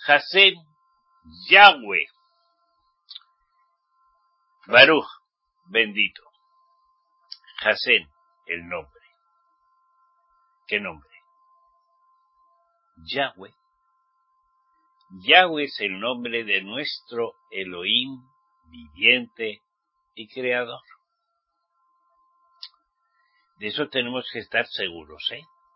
Hashem, Yahweh. Baruch, bendito. Hashem, el nombre. ¿Qué nombre? Yahweh. Yahweh es el nombre de nuestro Elohim, viviente y creador. De eso tenemos que estar seguros,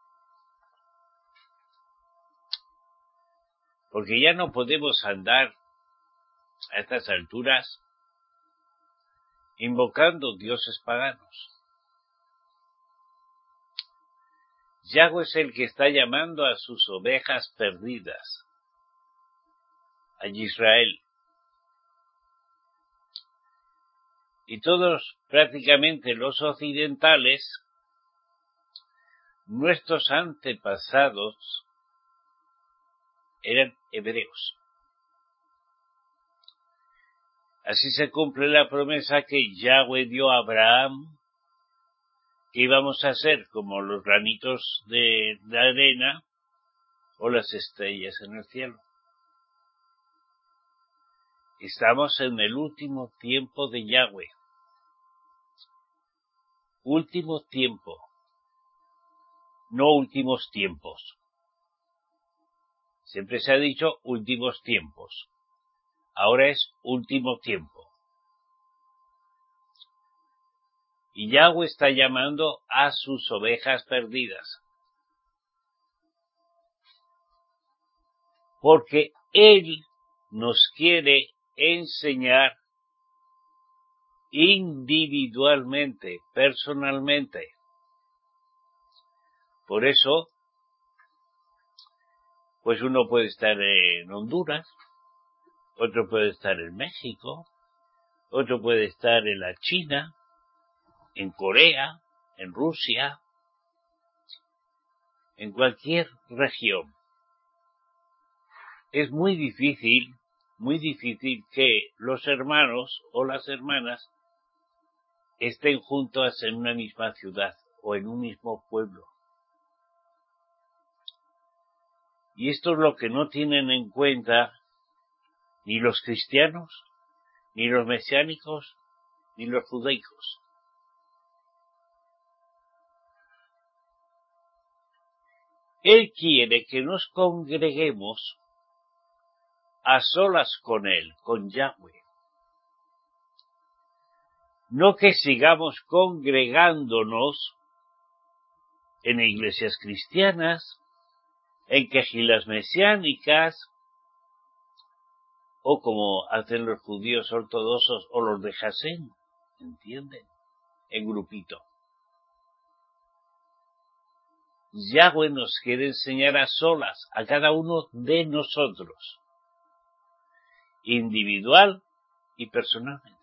Porque ya no podemos andar a estas alturas invocando dioses paganos. Yahweh es el que está llamando a sus ovejas perdidas, a Israel. Y todos, prácticamente los occidentales, nuestros antepasados, eran hebreos. Así se cumple la promesa que Yahweh dio a Abraham, que íbamos a ser como los granitos de la arena o las estrellas en el cielo. Estamos en el último tiempo de Yahweh. Último tiempo, no últimos tiempos. Siempre se ha dicho últimos tiempos. Ahora es último tiempo. Y Yahweh está llamando a sus ovejas perdidas. Porque Él nos quiere enseñar individualmente, personalmente. Por eso, pues uno puede estar en Honduras, otro puede estar en México, otro puede estar en la China, en Corea, en Rusia, en cualquier región. Es muy difícil que los hermanos o las hermanas estén juntos en una misma ciudad o en un mismo pueblo. Y esto es lo que no tienen en cuenta ni los cristianos, ni los mesiánicos, ni los judaicos. Él quiere que nos congreguemos a solas con Él, con Yahweh. No que sigamos congregándonos en iglesias cristianas, en quejilas mesiánicas, o como hacen los judíos ortodoxos o los de Hashem, ¿entienden? En grupito. Yahweh nos quiere enseñar a solas, a cada uno de nosotros, individual y personalmente.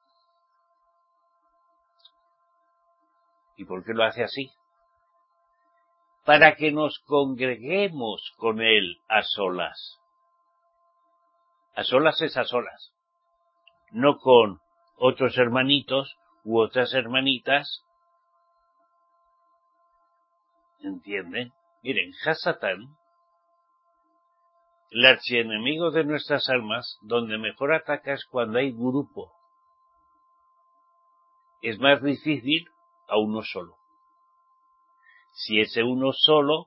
¿Y por qué lo hace así? Para que nos congreguemos con Él a solas. A solas es a solas, no con otros hermanitos u otras hermanitas. ¿Entienden? Miren, Hasatán, el archienemigo de nuestras almas, donde mejor ataca es cuando hay grupo. Es más difícil a uno solo. Si ese uno solo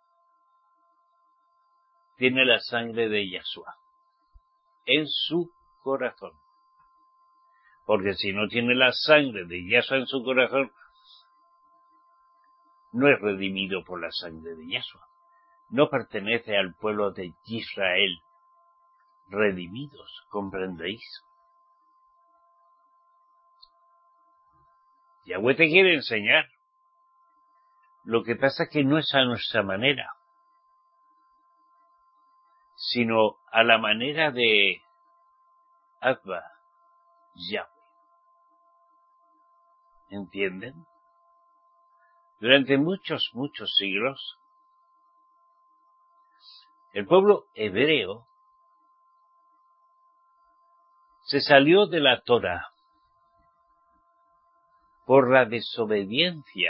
tiene la sangre de Yahshua en su corazón. Porque si no tiene la sangre de Yahshua en su corazón, no es redimido por la sangre de Yahshua. No pertenece al pueblo de Israel, redimidos, ¿comprendéis? Yahweh te quiere enseñar. Lo que pasa es que no es a nuestra manera, sino a la manera de Abba, Yahweh. ¿Entienden? Durante muchos siglos, el pueblo hebreo se salió de la Torá por la desobediencia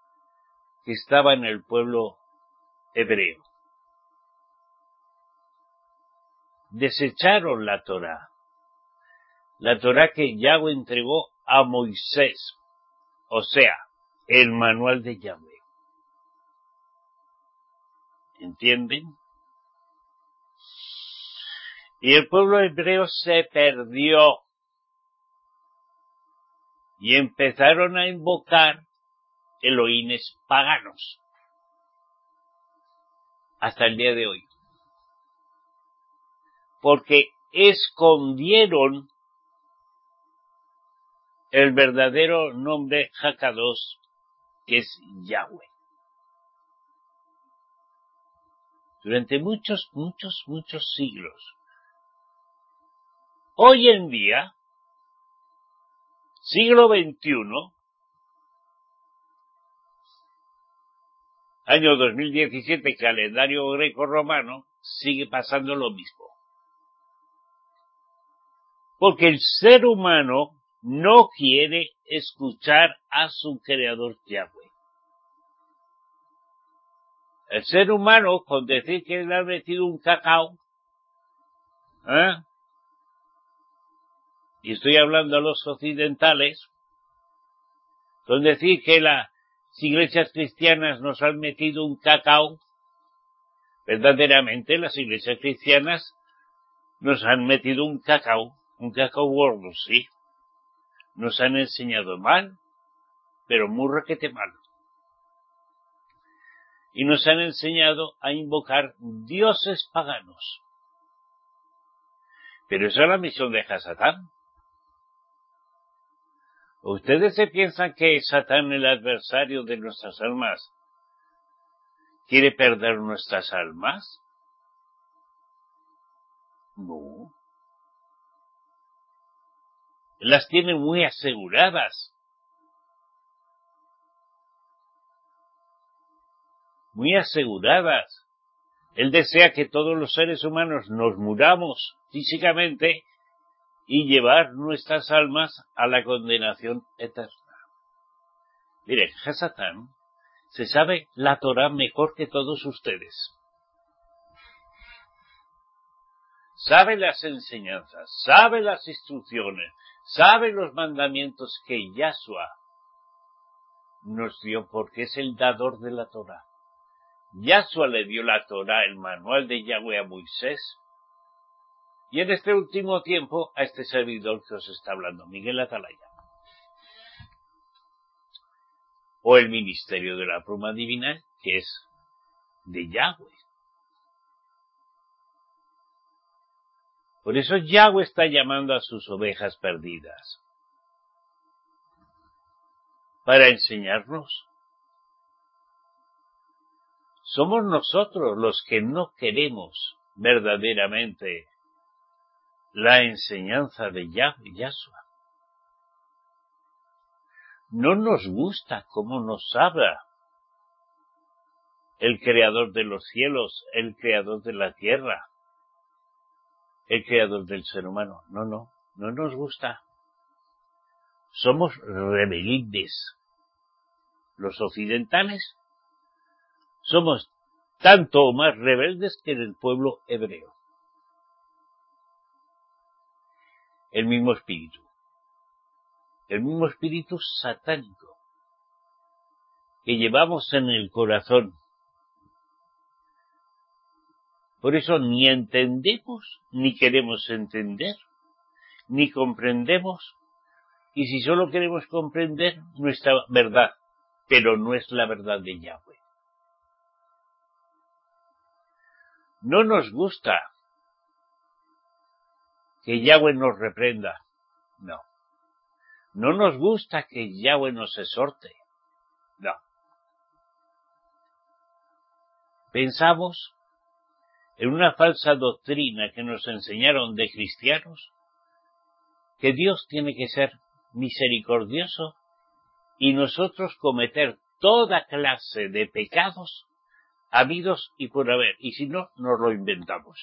que estaba en el pueblo hebreo. desecharon la Torá que Yahweh entregó a Moisés, o sea, el manual de Yahweh. ¿Entienden? Y el pueblo hebreo se perdió y empezaron a invocar elohines paganos hasta el día de hoy, porque escondieron el verdadero nombre Hakadosh, que es Yahweh. Durante muchos siglos. Hoy en día, siglo XXI, año 2017, calendario greco-romano, sigue pasando lo mismo. Porque el ser humano no quiere escuchar a su creador Yahweh. El ser humano, con decir que le ha metido un cacao, y estoy hablando a los occidentales, con decir que las iglesias cristianas nos han metido un cacao, verdaderamente las iglesias cristianas nos han metido un cacao gordo, sí. Nos han enseñado mal, pero muy requete mal. Y nos han enseñado a invocar dioses paganos. Pero esa es la misión de Hasatán. ¿Ustedes se piensan que Satán, el adversario de nuestras almas, quiere perder nuestras almas? No. Las tiene muy aseguradas. Muy aseguradas. Él desea que todos los seres humanos nos muramos físicamente y llevar nuestras almas a la condenación eterna. Miren, Hasatán se sabe la Torá mejor que todos ustedes. Sabe las enseñanzas, sabe las instrucciones, sabe los mandamientos que Yahshua nos dio porque es el dador de la Torá. Yahshua le dio la Torá, el manual de Yahweh a Moisés, y en este último tiempo a este servidor que os está hablando, Miguel Atalaya. O el ministerio de la pluma divina, que es de Yahweh. Por eso Yahweh está llamando a sus ovejas perdidas para enseñarnos. Somos nosotros los que no queremos verdaderamente la enseñanza de Yahshua. No nos gusta cómo nos habla el creador de los cielos, el creador de la tierra, el creador del ser humano. No nos gusta. Somos rebeldes. Los occidentales somos tanto o más rebeldes que el pueblo hebreo. El mismo espíritu satánico que llevamos en el corazón. Por eso ni entendemos, ni queremos entender, ni comprendemos, y si solo queremos comprender nuestra verdad, pero no es la verdad de Yahweh. No nos gusta que Yahweh nos reprenda, no. No nos gusta que Yahweh nos exhorte, no. Pensamos en una falsa doctrina que nos enseñaron de cristianos, que Dios tiene que ser misericordioso y nosotros cometer toda clase de pecados habidos y por haber, y si no, nos lo inventamos.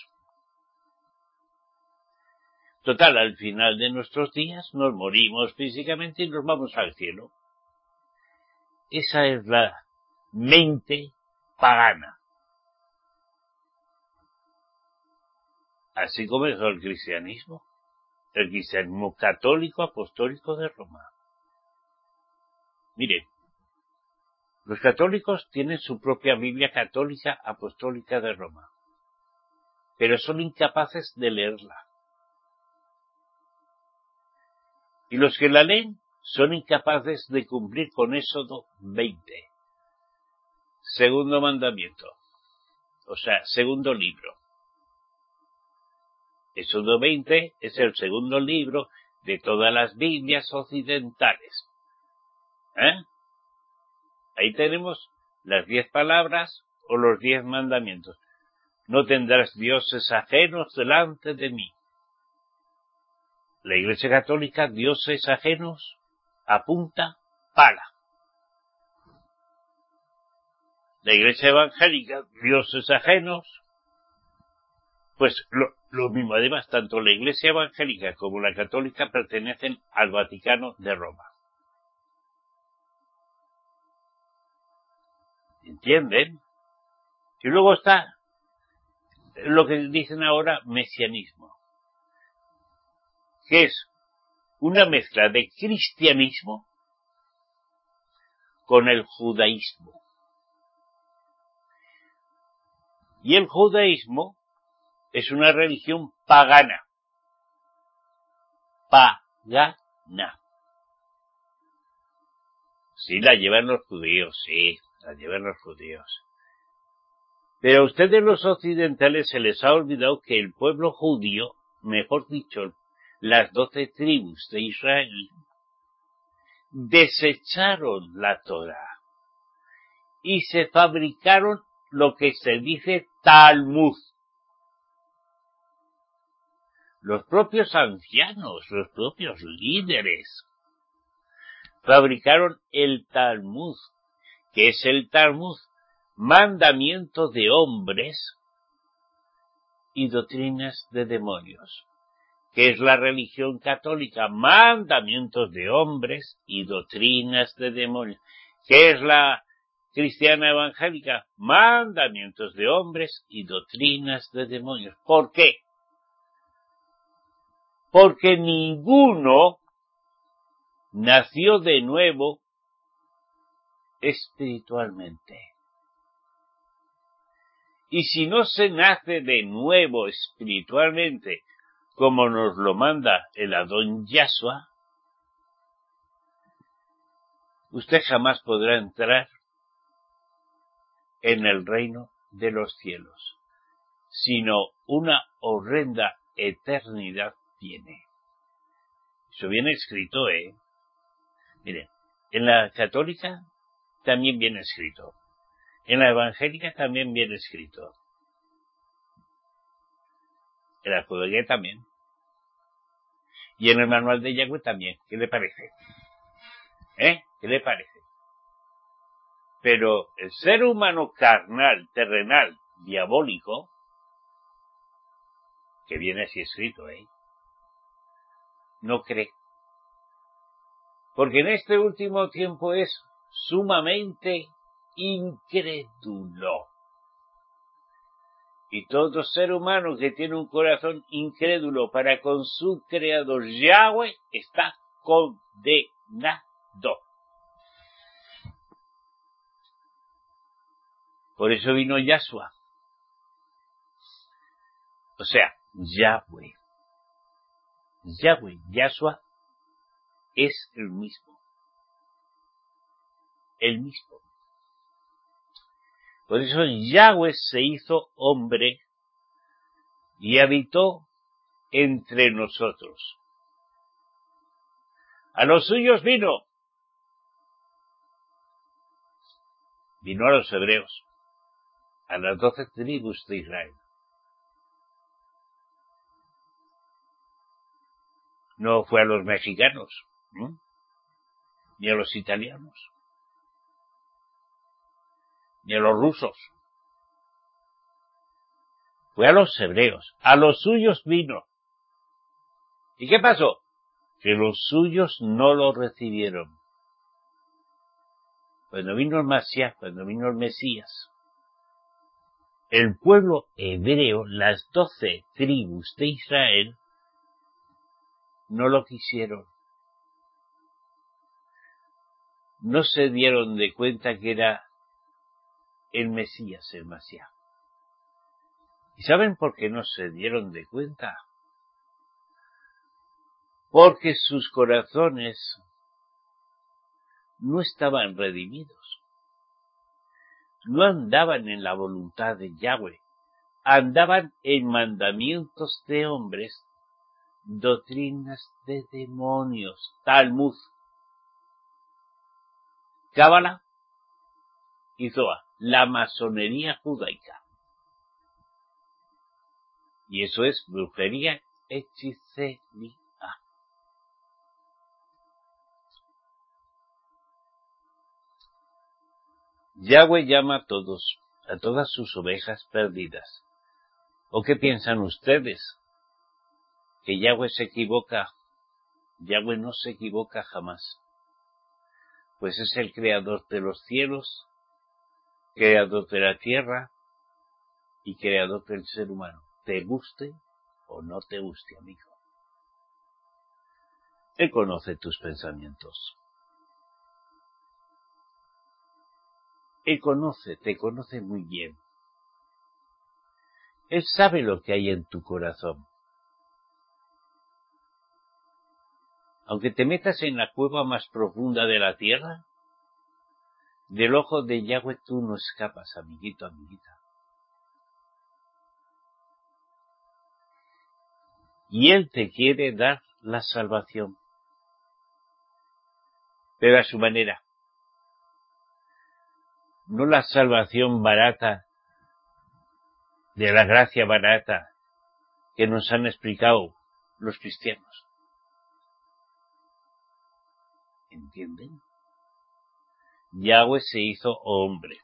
Total, al final de nuestros días nos morimos físicamente y nos vamos al cielo. Esa es la mente pagana. así comenzó el cristianismo católico apostólico de Roma. Miren, los católicos tienen su propia Biblia católica apostólica de Roma, pero son incapaces de leerla. Y los que la leen son incapaces de cumplir con Éxodo 20, segundo mandamiento, o sea, segundo libro. Éxodo 20 es el segundo libro de todas las Biblias occidentales. Ahí tenemos las 10 palabras o los 10 mandamientos. No tendrás dioses ajenos delante de mí. La Iglesia Católica, dioses ajenos, apunta pala. La Iglesia Evangélica, dioses ajenos, pues lo mismo. Además, tanto la Iglesia Evangélica como la Católica pertenecen al Vaticano de Roma. ¿Entienden? Y luego está lo que dicen ahora mesianismo, que es una mezcla de cristianismo con el judaísmo. Y el judaísmo es una religión pagana. Pagana. Sí, la llevan los judíos, sí, la llevan los judíos. Pero a ustedes los occidentales se les ha olvidado que el pueblo judío, mejor dicho, las 12 tribus de Israel, desecharon la Torá y se fabricaron lo que se dice Talmud. Los propios ancianos, los propios líderes, fabricaron el Talmud, que es el Talmud, mandamiento de hombres y doctrinas de demonios, que es la religión católica, mandamientos de hombres y doctrinas de demonios, que es la cristiana evangélica, mandamientos de hombres y doctrinas de demonios. ¿Por qué? Porque ninguno nació de nuevo espiritualmente. Y si no se nace de nuevo espiritualmente, como nos lo manda el Adón Yahshua, usted jamás podrá entrar en el reino de los cielos, sino una horrenda eternidad tiene. Eso viene escrito, Miren, en la católica también viene escrito. En la evangélica también viene escrito. En la judía también. Y en el manual de Yahweh también. ¿Qué le parece? ¿Qué le parece? Pero el ser humano carnal, terrenal, diabólico, que viene así escrito, no cree. Porque en este último tiempo es sumamente incrédulo. Y todo ser humano que tiene un corazón incrédulo para con su creador Yahweh está condenado. Por eso vino Yahshua. O sea, Yahweh. Yahshua es el mismo. El mismo. Por eso Yahweh se hizo hombre y habitó entre nosotros. A los suyos vino. Vino a los hebreos, a las 12 tribus de Israel. No fue a los mexicanos, ni a los italianos, ni a los rusos. Fue a los hebreos, a los suyos vino. ¿Y qué pasó? Que los suyos no lo recibieron. Cuando vino el Mesías, el pueblo hebreo, las 12 tribus de Israel, no lo quisieron. No se dieron de cuenta que era el Mesías, el Mashiach. ¿Y saben por qué no se dieron de cuenta? Porque sus corazones no estaban redimidos. No andaban en la voluntad de Yahweh. Andaban en mandamientos de hombres, doctrinas de demonios, Talmud, Cábala y Zohar, la masonería judaica. Y eso es brujería, hechicería. Yahweh llama a todas sus ovejas perdidas. ¿O qué piensan ustedes? ¿Que Yahweh se equivoca? Yahweh no se equivoca jamás. Pues es el creador de los cielos, creador de la tierra y creador del ser humano. Te guste o no te guste, amigo. Él conoce tus pensamientos. Él te conoce muy bien. Él sabe lo que hay en tu corazón. Aunque te metas en la cueva más profunda de la tierra, del ojo de Yahweh tú no escapas, amiguito, amiguita. Y Él te quiere dar la salvación, pero a su manera. No la salvación barata, de la gracia barata que nos han explicado los cristianos. ¿Entienden? Yahweh se hizo hombre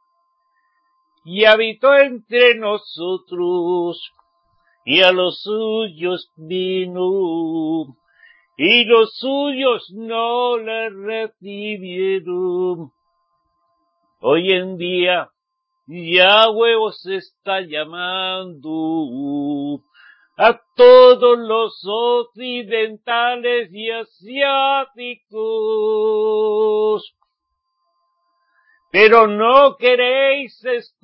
y habitó entre nosotros, y a los suyos vino, y los suyos no le recibieron. Hoy en día Yahweh os está llamando a todos los occidentales y asiáticos, pero no queréis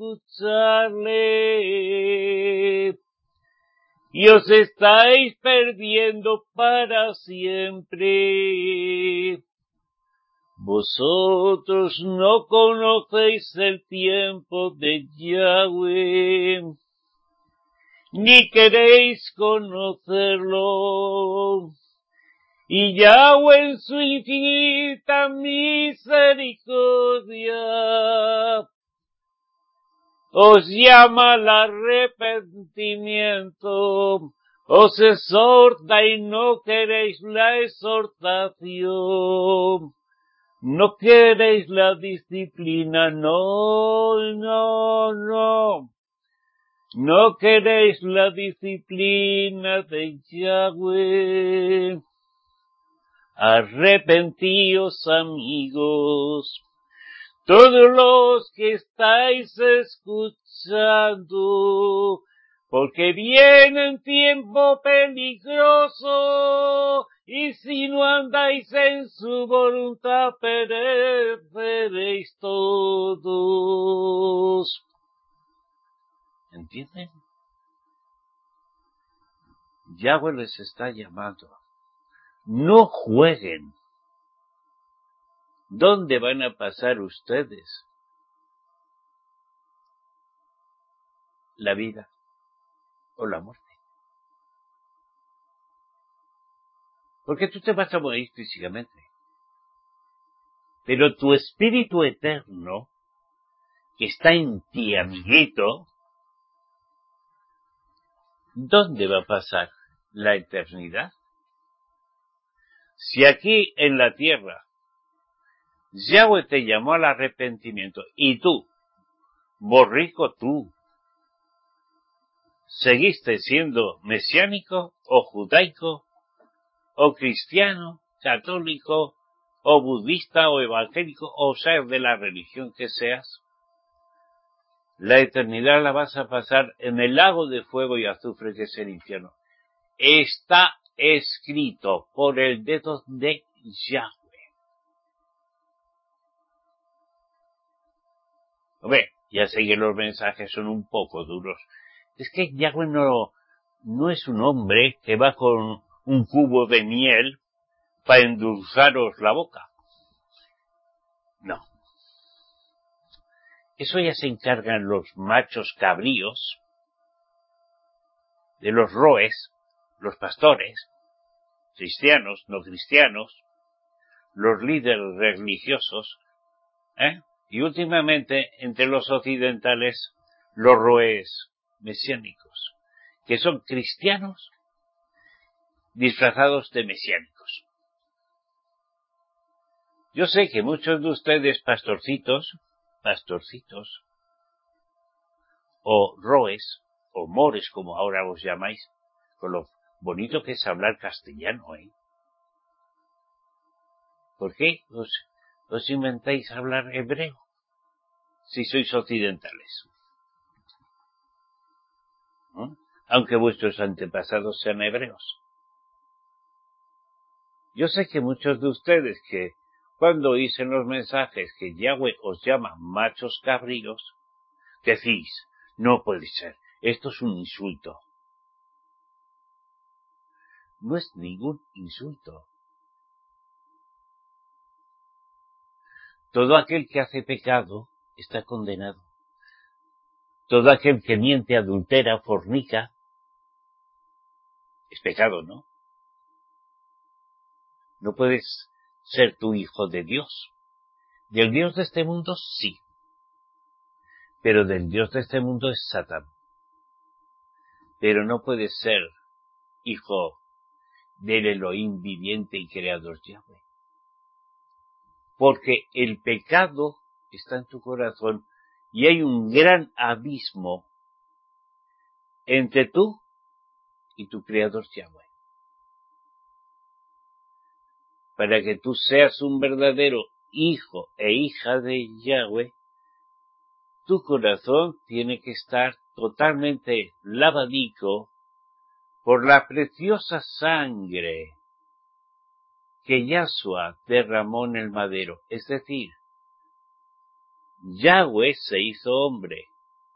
escucharle y os estáis perdiendo para siempre. Vosotros no conocéis el tiempo de Yahweh, ni queréis conocerlo. Y Yahweh en su infinita misericordia os llama al arrepentimiento, os exhorta y no queréis la exhortación. No queréis la disciplina, no. No queréis la disciplina de Yahweh. Arrepentíos, amigos, todos los que estáis escuchando, porque viene un tiempo peligroso, y si no andáis en su voluntad, pereceréis todos. ¿Entienden? Yahweh les está llamando. No jueguen. ¿Dónde van a pasar ustedes? ¿La vida o la muerte? Porque tú te vas a morir físicamente. Pero tu espíritu eterno, que está en ti, amiguito, ¿dónde va a pasar la eternidad? Si aquí en la tierra Yahweh te llamó al arrepentimiento y tú, borrico tú, seguiste siendo mesiánico o judaico o cristiano, católico o budista o evangélico o sea de la religión que seas, La eternidad la vas a pasar en el lago de fuego y azufre que es el infierno. Está escrito por el dedo de Yahweh. Hombre, ya sé que los mensajes son un poco duros. Es que Yahweh no es un hombre que va con un cubo de miel para endulzaros la boca. No. Eso ya se encargan los machos cabríos, de los roes, los pastores, cristianos, no cristianos, los líderes religiosos, y últimamente entre los occidentales los roes mesiánicos, que son cristianos disfrazados de mesiánicos. Yo sé que muchos de ustedes pastorcitos, o roes, o mores como ahora os llamáis, con lo bonito que es hablar castellano, ¿Por qué os inventáis hablar hebreo si sois occidentales? Aunque vuestros antepasados sean hebreos. Yo sé que muchos de ustedes que cuando oís en los mensajes que Yahweh os llama machos cabríos, decís, no puede ser, esto es un insulto. No es ningún insulto. Todo aquel que hace pecado está condenado. Todo aquel que miente, adultera, fornica, es pecado, ¿no? No puedes ser tu hijo de Dios. Del Dios de este mundo, sí. Pero del Dios de este mundo es Satán. Pero no puedes ser hijo del Elohim viviente y creador Yahweh. Porque el pecado está en tu corazón y hay un gran abismo entre tú y tu creador Yahweh. Para que tú seas un verdadero hijo e hija de Yahweh, tu corazón tiene que estar totalmente lavadico por la preciosa sangre que Yahshua derramó en el madero. Es decir, Yahweh se hizo hombre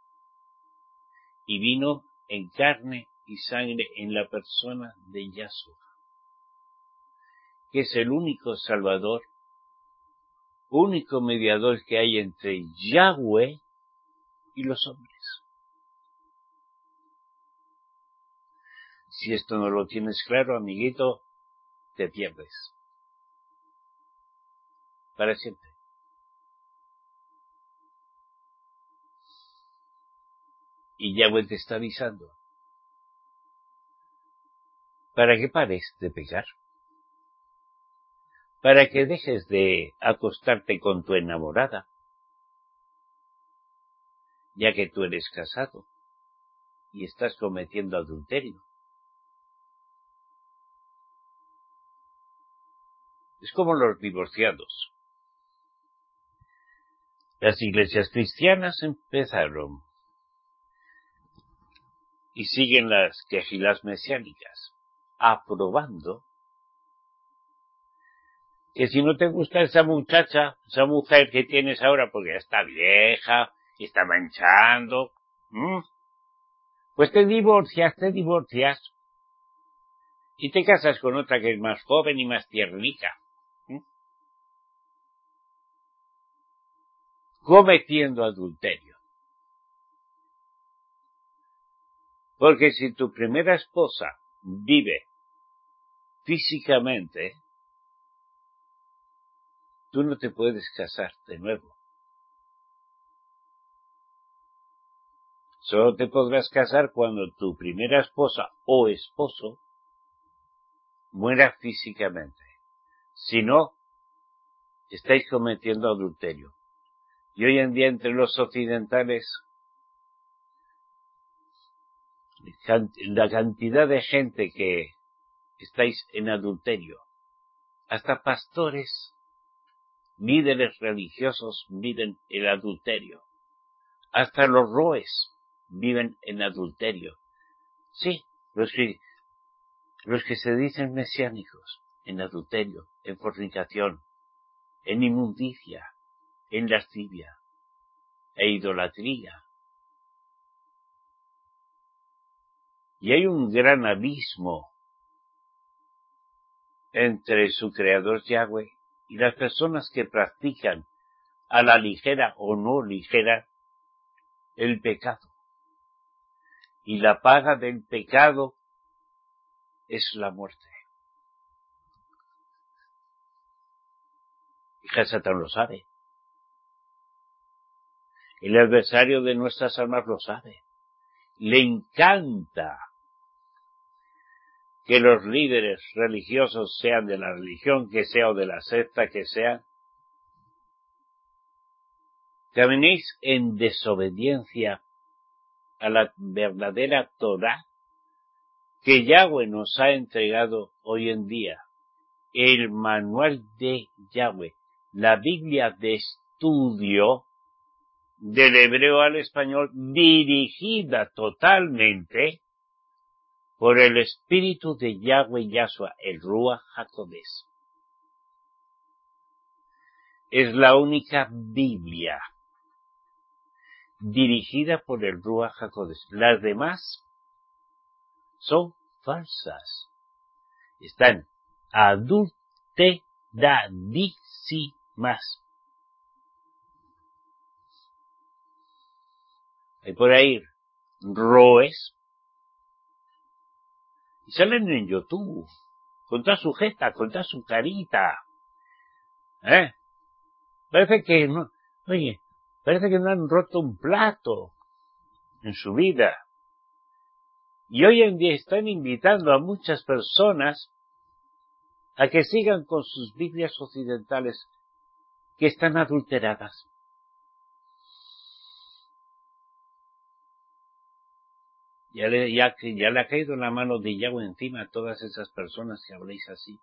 y vino en carne y sangre en la persona de Yahshua, que es el único Salvador, único mediador que hay entre Yahweh y los hombres. Si esto no lo tienes claro, amiguito, te pierdes. Para siempre. Y Yahweh te está avisando. Para que pares de pecar. Para que dejes de acostarte con tu enamorada. Ya que tú eres casado. Y estás cometiendo adulterio. Es como los divorciados. Las iglesias cristianas empezaron y siguen las quejilas mesiánicas, aprobando que si no te gusta esa muchacha, esa mujer que tienes ahora porque ya está vieja y está manchando, pues te divorcias y te casas con otra que es más joven y más tiernica, cometiendo adulterio. Porque si tu primera esposa vive físicamente, tú no te puedes casar de nuevo. Solo te podrás casar cuando tu primera esposa o esposo muera físicamente. Si no, estáis cometiendo adulterio. Y hoy en día entre los occidentales, la cantidad de gente que estáis en adulterio, hasta pastores, líderes religiosos viven el adulterio. Hasta los roes viven en adulterio. Sí, los que se dicen mesiánicos, en adulterio, en fornicación, en inmundicia, en lascivia e idolatría. Y hay un gran abismo entre su creador Yahweh y las personas que practican a la ligera o no ligera el pecado. Y la paga del pecado es la muerte. Y Satán lo sabe. El adversario de nuestras almas lo sabe. Le encanta que los líderes religiosos, sean de la religión que sea o de la secta que sea, caminéis en desobediencia a la verdadera Torá que Yahweh nos ha entregado hoy en día. El manual de Yahweh, la Biblia de estudio del hebreo al español, dirigida totalmente por el Espíritu de Yahweh Yahshua, el Ruach HaKodesh. Es la única Biblia dirigida por el Ruach HaKodesh. Las demás son falsas. Están adulteradísimas. Hay por ahí roes y salen en YouTube con toda su jeta, con toda su carita. Parece que no, parece que no han roto un plato en su vida. Y hoy en día están invitando a muchas personas a que sigan con sus Biblias occidentales que están adulteradas. Ya le ha caído la mano de Yahweh encima a todas esas personas que habléis así.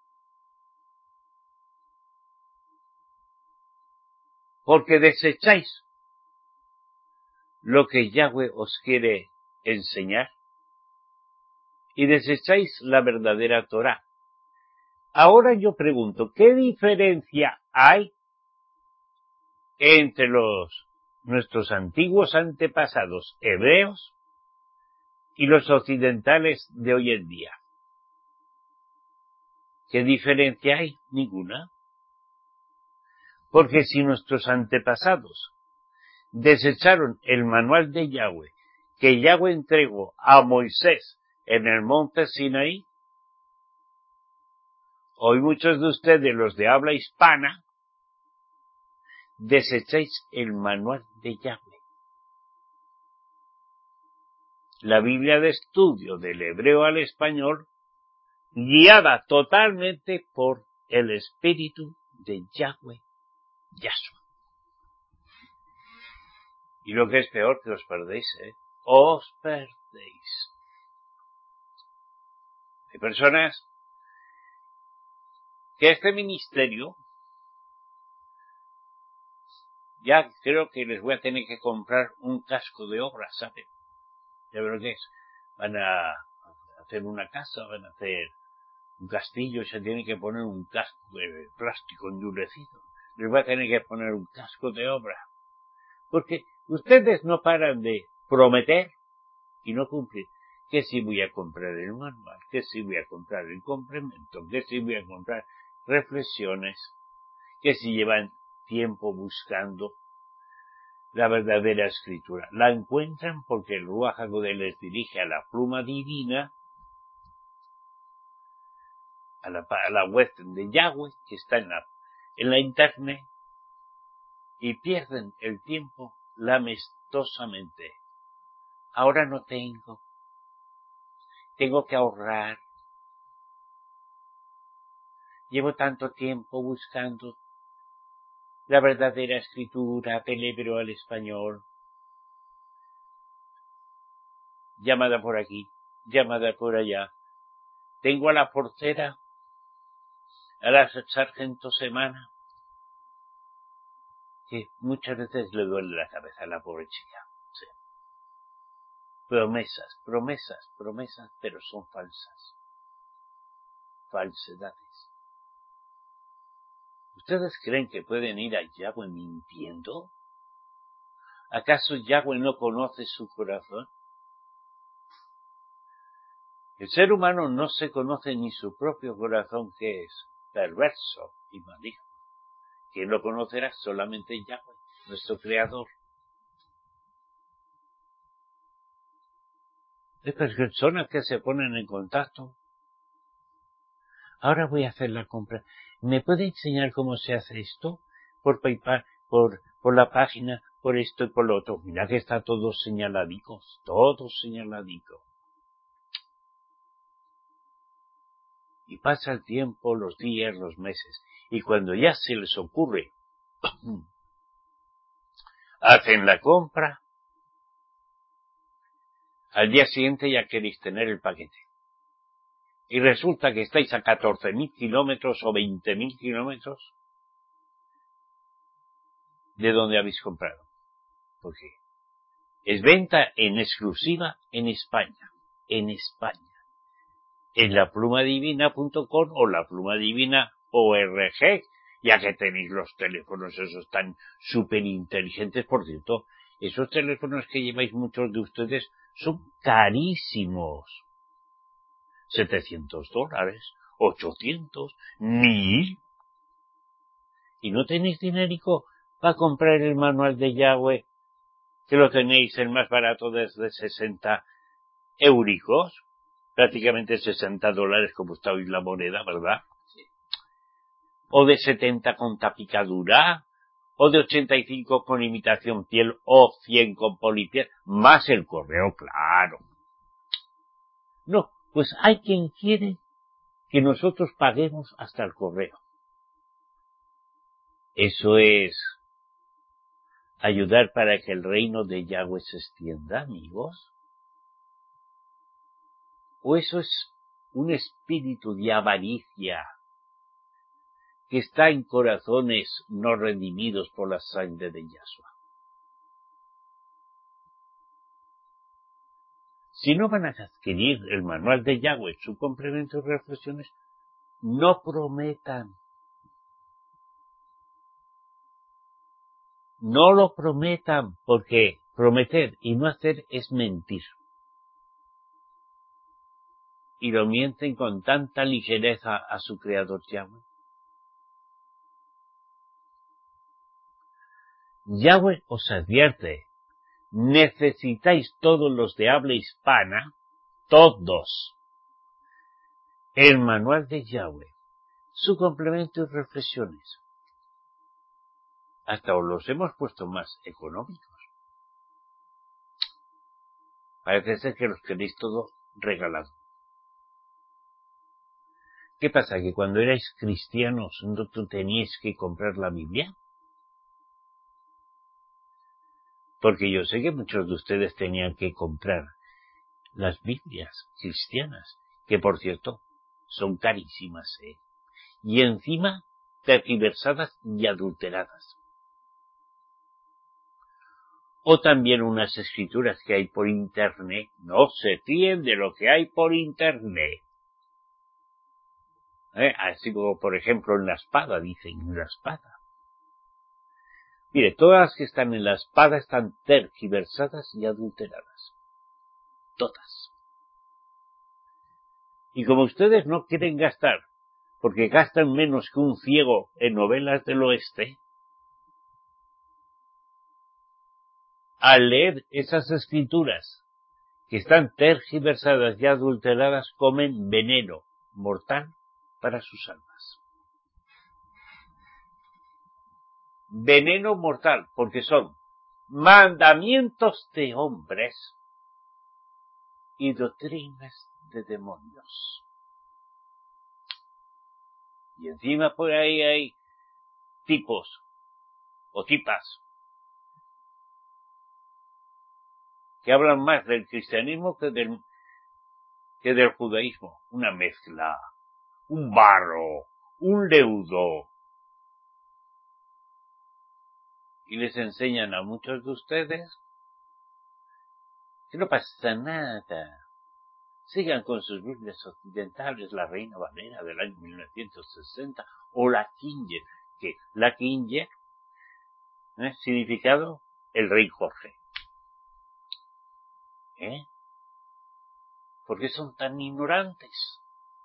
Porque desecháis lo que Yahweh os quiere enseñar y desecháis la verdadera Torá. Ahora yo pregunto, ¿qué diferencia hay entre nuestros antiguos antepasados hebreos y los occidentales de hoy en día? ¿Qué diferencia hay? Ninguna. Porque si nuestros antepasados desecharon el manual de Yahweh, que Yahweh entregó a Moisés en el monte Sinaí, hoy muchos de ustedes, los de habla hispana, desecháis el manual de Yahweh. La Biblia de estudio del hebreo al español, guiada totalmente por el Espíritu de Yahweh Yahshua. Y lo que es peor, que os perdéis, os perdéis. Hay personas que este ministerio, ya creo que les voy a tener que comprar un casco de obra, ¿saben? Ya ver lo que es. Van a hacer una casa, van a hacer un castillo y se tiene que poner un casco de plástico endurecido. Les voy a tener que poner un casco de obra. Porque ustedes no paran de prometer y no cumplir. Que si voy a comprar el manual, que si voy a comprar el complemento, que si voy a comprar reflexiones, que si llevan tiempo buscando la verdadera escritura. La encuentran porque el Ruach HaKodesh les dirige a la pluma divina, a la web de Yahweh, que está en la internet, y pierden el tiempo lamestosamente. Ahora no tengo que ahorrar. Llevo tanto tiempo buscando la verdadera escritura del hebreo al español. Llamada por aquí, llamada por allá. Tengo a la portera, a la sargento Semana, que muchas veces le duele la cabeza a la pobre chica. Promesas, promesas, promesas, pero son falsas. Falsedades. ¿Ustedes creen que pueden ir a Yahweh mintiendo? ¿Acaso Yahweh no conoce su corazón? El ser humano no se conoce ni su propio corazón, que es perverso y maligno. ¿Quién lo conocerá? Solamente Yahweh, nuestro Creador. Hay personas que se ponen en contacto. Ahora voy a hacer la compra. ¿Me puede enseñar cómo se hace esto? Por PayPal, por la página, por esto y por lo otro. Mira que está todo señaladico, todo señaladico. Y pasa el tiempo, los días, los meses. Y cuando ya se les ocurre, hacen la compra, al día siguiente ya queréis tener el paquete. Y resulta que estáis a 14.000 kilómetros o 20.000 kilómetros de donde habéis comprado. ¿Por qué? Es venta en exclusiva en España. En España. En laplumadivina.com o laplumadivina.org, ya que tenéis los teléfonos esos tan súper inteligentes. Por cierto, esos teléfonos que lleváis muchos de ustedes son carísimos. $700, 800, 1.000. ¿Y no tenéis dinerico para comprar el manual de Yahweh, que lo tenéis el más barato desde 60 euricos? Prácticamente $60 como está hoy la moneda, ¿verdad? Sí. O de 70 con tapicadura, o de 85 con imitación piel, o 100 con polipiel, más el correo, claro. No, pues hay quien quiere que nosotros paguemos hasta el correo. Eso es ayudar para que el reino de Yahweh se extienda, amigos. ¿O eso es un espíritu de avaricia que está en corazones no redimidos por la sangre de Yahshua? Si no van a adquirir el manual de Yahweh, su complemento de reflexiones, no prometan. No lo prometan, porque prometer y no hacer es mentir. Y lo mienten con tanta ligereza a su creador Yahweh. Yahweh os advierte, necesitáis todos los de habla hispana, todos, el manual de Yahweh, su complemento y reflexiones. Hasta os los hemos puesto más económicos. Parece ser que los queréis todo regalado. ¿Qué pasa? ¿Que cuando erais cristianos no teníais que comprar la Biblia? Porque yo sé que muchos de ustedes tenían que comprar las Biblias cristianas, que por cierto son carísimas, ¿eh? Y encima tergiversadas y adulteradas. O también unas escrituras que hay por internet. No se fíen de lo que hay por internet. Así como, por ejemplo, en la espada, dicen, en la espada. Mire, todas las que están en la espada están tergiversadas y adulteradas. Todas. Y como ustedes no quieren gastar, porque gastan menos que un ciego en novelas del oeste, al leer esas escrituras que están tergiversadas y adulteradas, comen veneno mortal para sus almas. Veneno mortal, porque son mandamientos de hombres y doctrinas de demonios. Y encima por ahí hay tipos o tipas que hablan más del cristianismo que del judaísmo. Una mezcla, un barro, un leudo. Y les enseñan a muchos de ustedes que no pasa nada. Sigan con sus Biblias occidentales, la Reina Valera del año 1960 o la King James, que la King James, significado el Rey Jorge. ¿Por qué son tan ignorantes?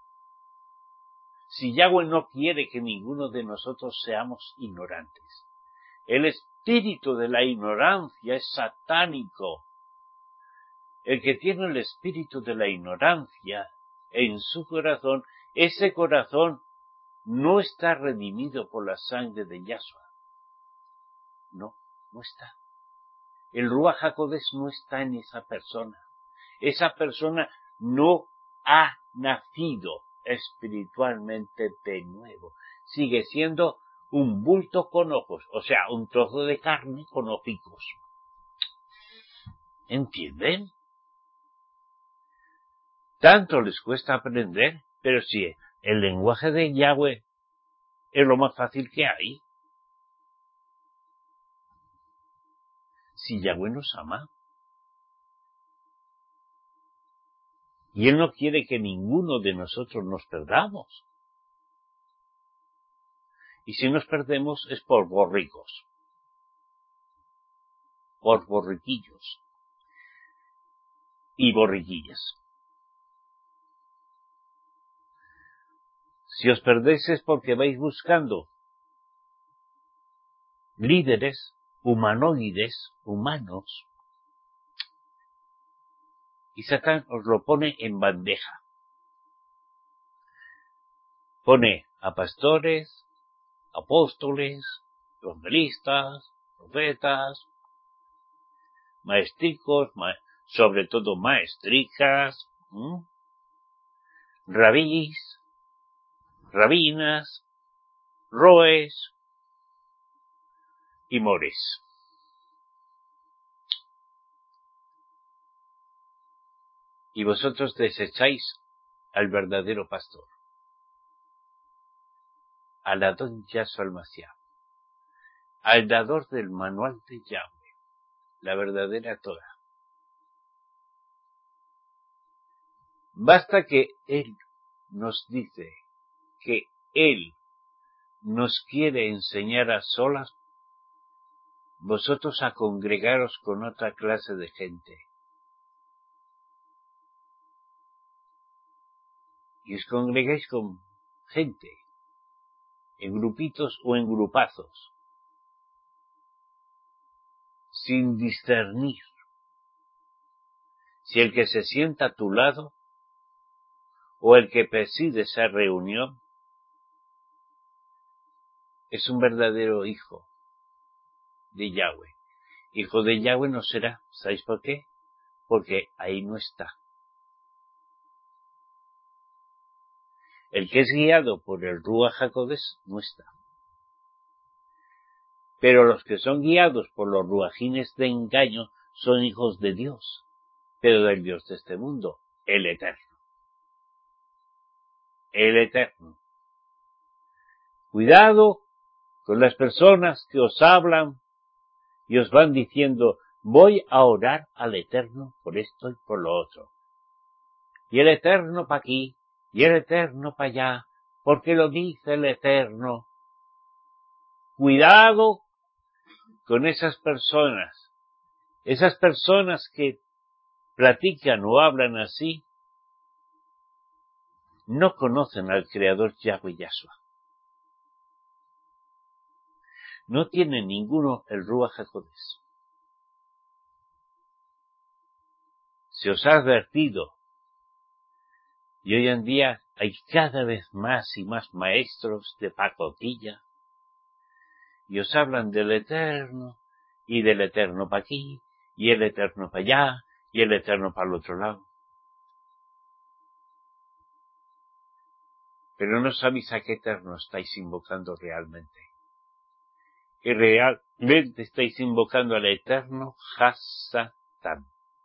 Si Yahweh no quiere que ninguno de nosotros seamos ignorantes. El espíritu de la ignorancia es satánico. El que tiene el espíritu de la ignorancia en su corazón, ese corazón no está redimido por la sangre de Yahshua. No está. El Ruach HaKodesh no está en esa persona. Esa persona no ha nacido espiritualmente de nuevo. Sigue siendo un bulto con ojos, o sea, un trozo de carne con hocicos. ¿Entienden? Tanto les cuesta aprender, pero si el lenguaje de Yahweh es lo más fácil que hay. Si Yahweh nos ama, y Él no quiere que ninguno de nosotros nos perdamos. Y si nos perdemos es por borricos, por borriquillos y borriquillas. Si os perdéis es porque vais buscando líderes humanoides, humanos, y Satán os lo pone en bandeja. Pone a pastores, apóstoles, evangelistas, profetas, maestricos, sobre todo maestricas, rabís, rabinas, roes y mores. Y vosotros desecháis al verdadero pastor, al Adón Yahshua el Mashiach, al dador del manual de Yahweh, la verdadera Torah. Basta que Él nos dice que Él nos quiere enseñar a solas, vosotros a congregaros con otra clase de gente. Y os congregáis con gente, en grupitos o en grupazos, sin discernir si el que se sienta a tu lado o el que preside esa reunión es un verdadero hijo de Yahweh. Hijo de Yahweh no será, ¿sabéis por qué? Porque ahí no está. El que es guiado por el Ruach HaKodesh no está. Pero los que son guiados por los ruajines de engaño son hijos de Dios, pero del Dios de este mundo, el Eterno. El Eterno. Cuidado con las personas que os hablan y os van diciendo, voy a orar al Eterno por esto y por lo otro. Y el Eterno para aquí, y el Eterno para allá, porque lo dice el Eterno. Cuidado con esas personas que platican o hablan así, no conocen al Creador Yahweh Yahshua. No tiene ninguno el Ruach HaKodesh. Se os ha advertido, y hoy en día hay cada vez más y más maestros de pacotilla, y os hablan del Eterno, y del Eterno para aquí, y el Eterno para allá, y el Eterno para el otro lado. Pero no sabéis a qué Eterno estáis invocando realmente. Y realmente estáis invocando al Eterno Hasatán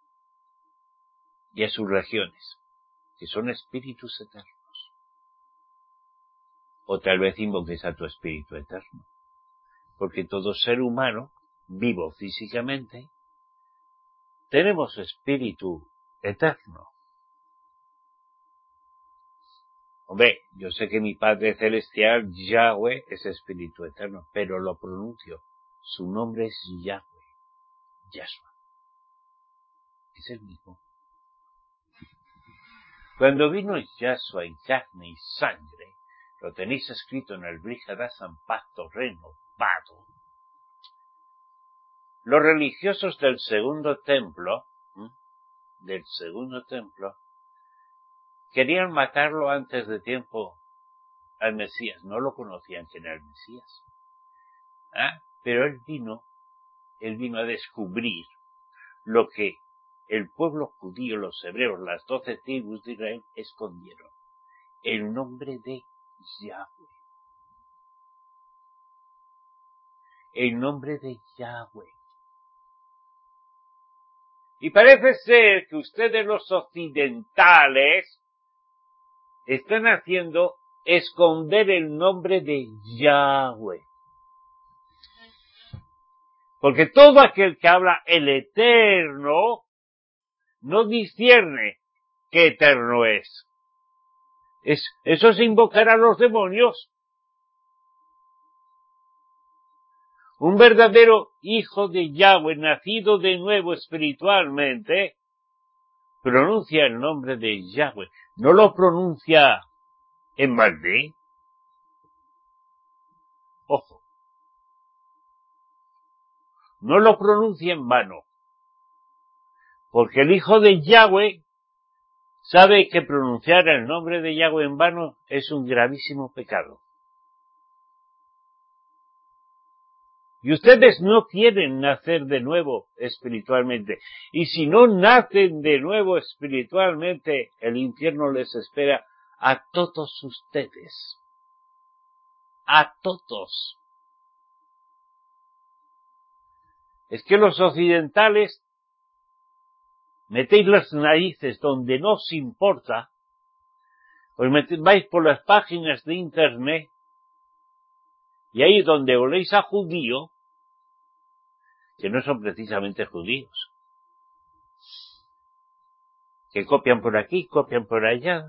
y a sus regiones, que son espíritus eternos. O tal vez invoques a tu espíritu eterno, porque todo ser humano, vivo físicamente, tenemos espíritu eterno. Hombre, yo sé que mi Padre Celestial, Yahweh, es espíritu eterno, pero lo pronuncio. Su nombre es Yahweh, Yahshua. Es el mismo. Cuando vino Yahshua en carne y sangre, lo tenéis escrito en el Brihadathan, pacto renovado. Los religiosos del segundo templo, querían matarlo antes de tiempo al Mesías. No lo conocían quién era el Mesías. Pero él vino a descubrir lo que el pueblo judío, los hebreos, las 12 tribus de Israel escondieron. El nombre de Yahweh. El nombre de Yahweh. Y parece ser que ustedes los occidentales están haciendo esconder el nombre de Yahweh. Porque todo aquel que habla el eterno no discierne qué eterno es. Eso es invocar a los demonios. Un verdadero hijo de Yahweh, nacido de nuevo espiritualmente, pronuncia el nombre de Yahweh. No lo pronuncia en balde. Ojo. No lo pronuncia en vano. Porque el hijo de Yahweh sabe que pronunciar el nombre de Yahweh en vano es un gravísimo pecado. Y ustedes no quieren nacer de nuevo espiritualmente. Y si no nacen de nuevo espiritualmente, el infierno les espera a todos ustedes. A todos. Es que los occidentales metéis las narices donde no os importa, os vais por las páginas de internet y ahí donde oléis a judío, que no son precisamente judíos, que copian por aquí, copian por allá,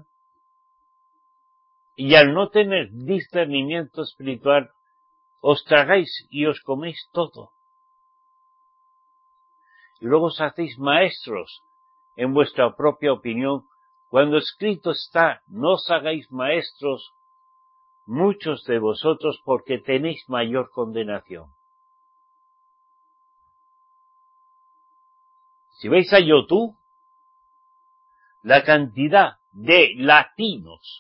y al no tener discernimiento espiritual, os tragáis y os coméis todo. Y luego os hacéis maestros en vuestra propia opinión, cuando escrito está, no os hagáis maestros muchos de vosotros porque tenéis mayor condenación. Si veis a YouTube, la cantidad de latinos,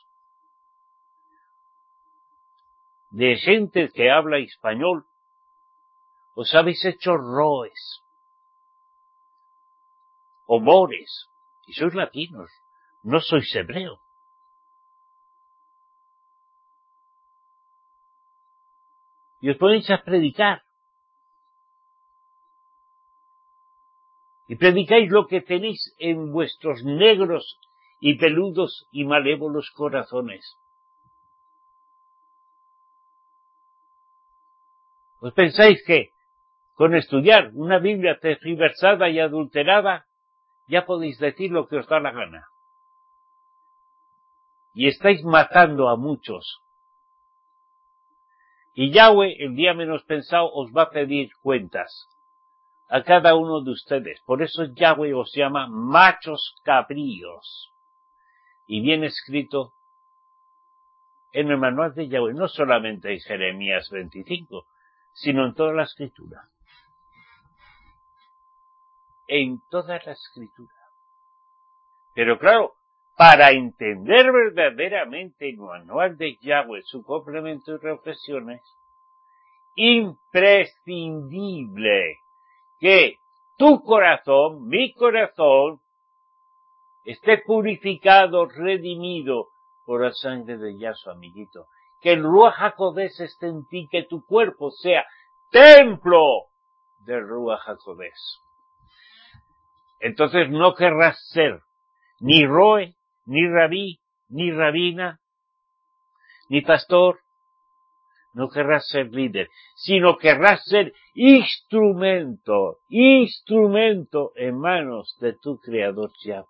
de gente que habla español, os habéis hecho roes, o mores, y sois latinos, no sois hebreos. Y os ponéis a predicar. Y predicáis lo que tenéis en vuestros negros y peludos y malévolos corazones. ¿Os pensáis que con estudiar una Biblia tergiversada y adulterada ya podéis decir lo que os da la gana? Y estáis matando a muchos. Y Yahweh, el día menos pensado, os va a pedir cuentas a cada uno de ustedes. Por eso Yahweh os llama machos cabríos. Y viene escrito en el manual de Yahweh, no solamente en Jeremías 25, sino en toda la Escritura. En toda la Escritura. Pero claro, para entender verdaderamente el manual de Yahweh, su complemento y reflexiones, imprescindible que tu corazón, mi corazón, esté purificado, redimido por la sangre de Yahshua, amiguito. Que el Ruach HaKodesh esté en ti, que tu cuerpo sea templo del Ruach HaKodesh. Entonces no querrás ser ni roe, ni rabí, ni rabina, ni pastor. No querrás ser líder, sino querrás ser instrumento en manos de tu Creador Yahweh.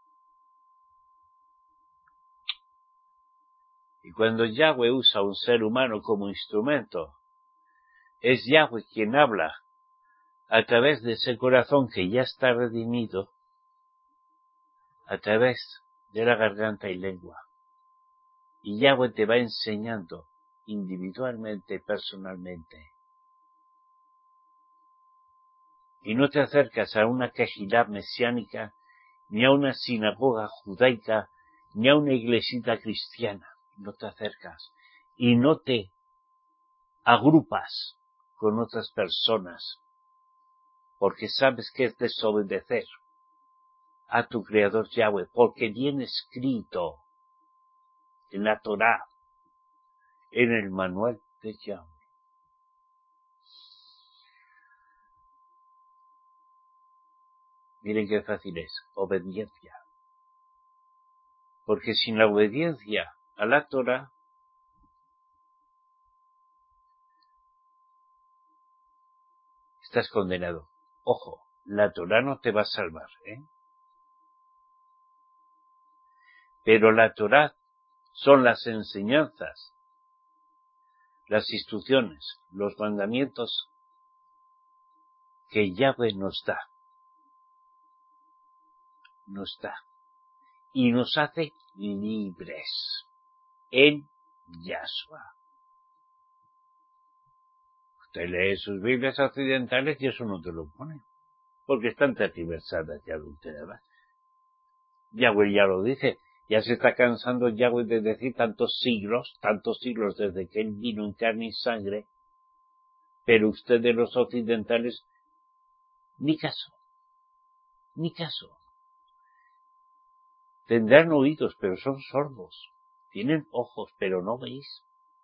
Y cuando Yahweh usa a un ser humano como instrumento, es Yahweh quien habla a través de ese corazón que ya está redimido, a través de la garganta y lengua. Y Yahweh te va enseñando individualmente, personalmente. Y no te acercas a una quejidá mesiánica, ni a una sinagoga judaica, ni a una iglesita cristiana. No te acercas. Y no te agrupas con otras personas, porque sabes que es desobedecer a tu Creador Yahweh, porque viene escrito en la Torá, en el manual de Yahweh. Miren qué fácil es, obediencia. Porque sin la obediencia a la Torá, estás condenado. Ojo, la Torá no te va a salvar, Pero la Torá son las enseñanzas, las instrucciones, los mandamientos que Yahweh nos da. Y nos hace libres en Yahshua. Usted lee sus Biblias occidentales y eso no te lo pone, porque están tergiversadas y adulteradas. Yahweh ya lo dice, ya se está cansando Yahweh de decir tantos siglos desde que Él vino en carne y sangre, pero ustedes los occidentales, ni caso. Tendrán oídos, pero son sordos. Tienen ojos, pero no veis.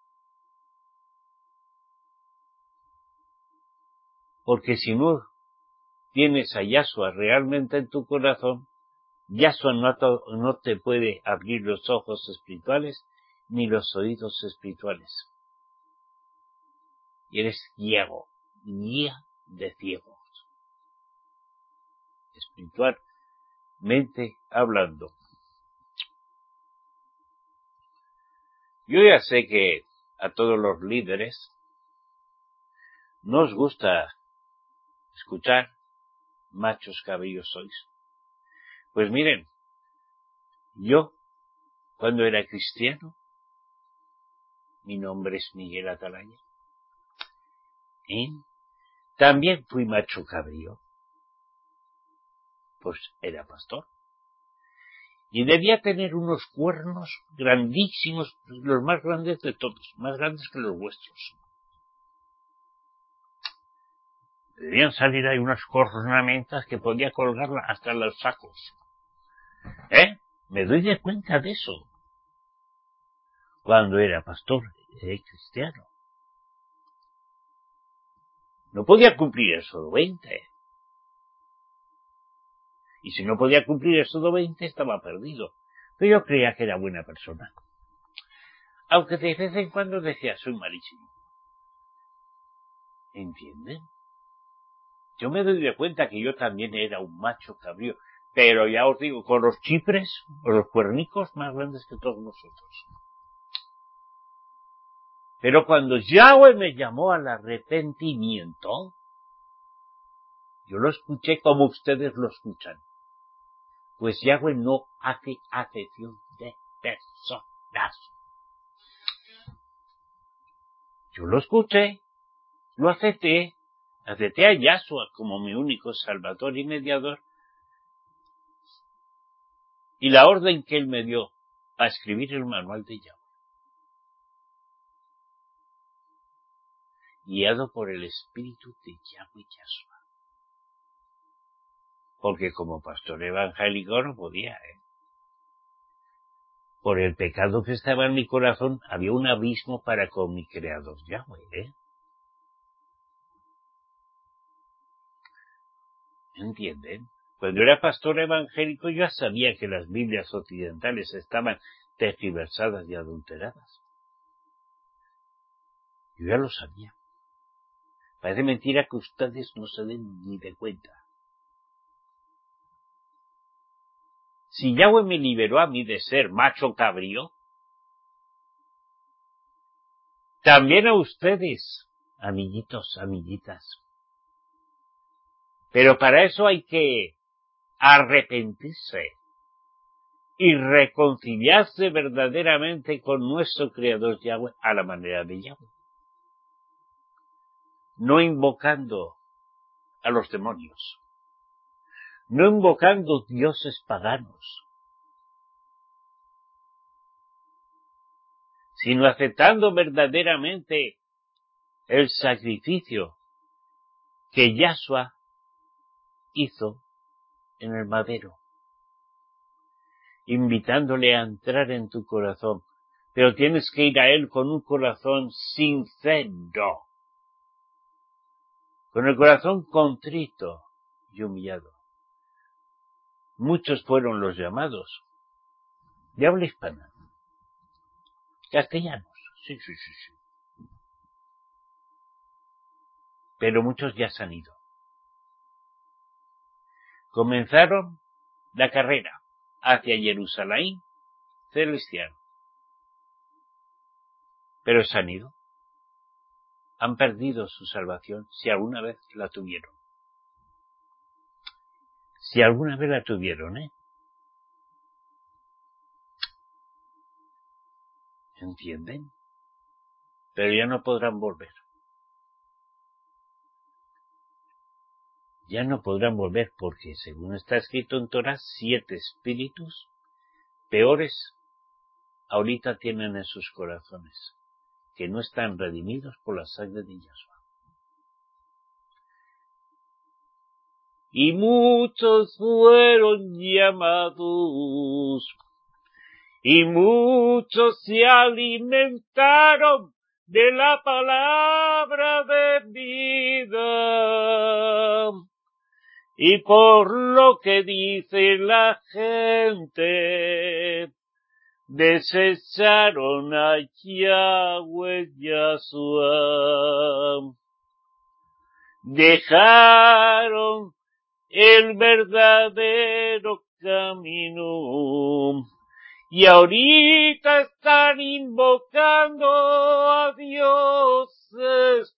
Porque si no tienes a Yahshua realmente en tu corazón, Yahshua no te puede abrir los ojos espirituales ni los oídos espirituales. Y eres ciego, guía de ciegos. Espiritualmente hablando. Yo ya sé que a todos los líderes nos gusta escuchar machos cabellos sois. Pues miren, yo, cuando era cristiano, mi nombre es Miguel Atalaya, también fui macho cabrío, pues era pastor. Y debía tener unos cuernos grandísimos, los más grandes de todos, más grandes que los vuestros. Debían salir ahí unas cornamentas que podía colgarla hasta los sacos. Me doy de cuenta de eso. Cuando era pastor, era cristiano. No podía cumplir el Sodo 20. Y si no podía cumplir el Sodo 20, estaba perdido. Pero yo creía que era buena persona. Aunque de vez en cuando decía, soy malísimo. ¿Entienden? Yo me doy de cuenta que yo también era un macho cabrío. Pero ya os digo, con los chipres o los cuernicos más grandes que todos nosotros. Pero cuando Yahweh me llamó al arrepentimiento, yo lo escuché como ustedes lo escuchan. Pues Yahweh no hace acepción de personas. Yo lo escuché, lo acepté a Yahshua como mi único salvador y mediador, y la orden que él me dio a escribir el manual de Yahweh, guiado por el Espíritu de Yahweh Yahshua. Porque como pastor evangélico no podía, Por el pecado que estaba en mi corazón, había un abismo para con mi Creador Yahweh, ¿Entienden? Cuando era pastor evangélico yo ya sabía que las Biblias occidentales estaban tergiversadas y adulteradas. Yo ya lo sabía. Parece mentira que ustedes no se den ni de cuenta. Si Yahweh me liberó a mí de ser macho cabrío, también a ustedes, amiguitos, amiguitas. Pero para eso hay que arrepentirse y reconciliarse verdaderamente con nuestro Creador Yahweh a la manera de Yahweh. No invocando a los demonios, no invocando dioses paganos, sino aceptando verdaderamente el sacrificio que Yahshua hizo en el madero, invitándole a entrar en tu corazón, pero tienes que ir a Él con un corazón sincero, con el corazón contrito y humillado. Muchos fueron los llamados de habla hispana, castellanos, sí. Pero muchos ya se han ido. Comenzaron la carrera hacia Jerusalén celestial, pero se han ido. Han perdido su salvación si alguna vez la tuvieron. Si alguna vez la tuvieron, ¿entienden? Pero ya no podrán volver. Ya no podrán volver porque, según está escrito en Torah, 7 espíritus peores ahorita tienen en sus corazones, que no están redimidos por la sangre de Yahshua. Y muchos fueron llamados, y muchos se alimentaron de la palabra de vida. Y por lo que dice la gente, desecharon a Yahweh Yahshua. Dejaron el verdadero camino y ahorita están invocando a dioses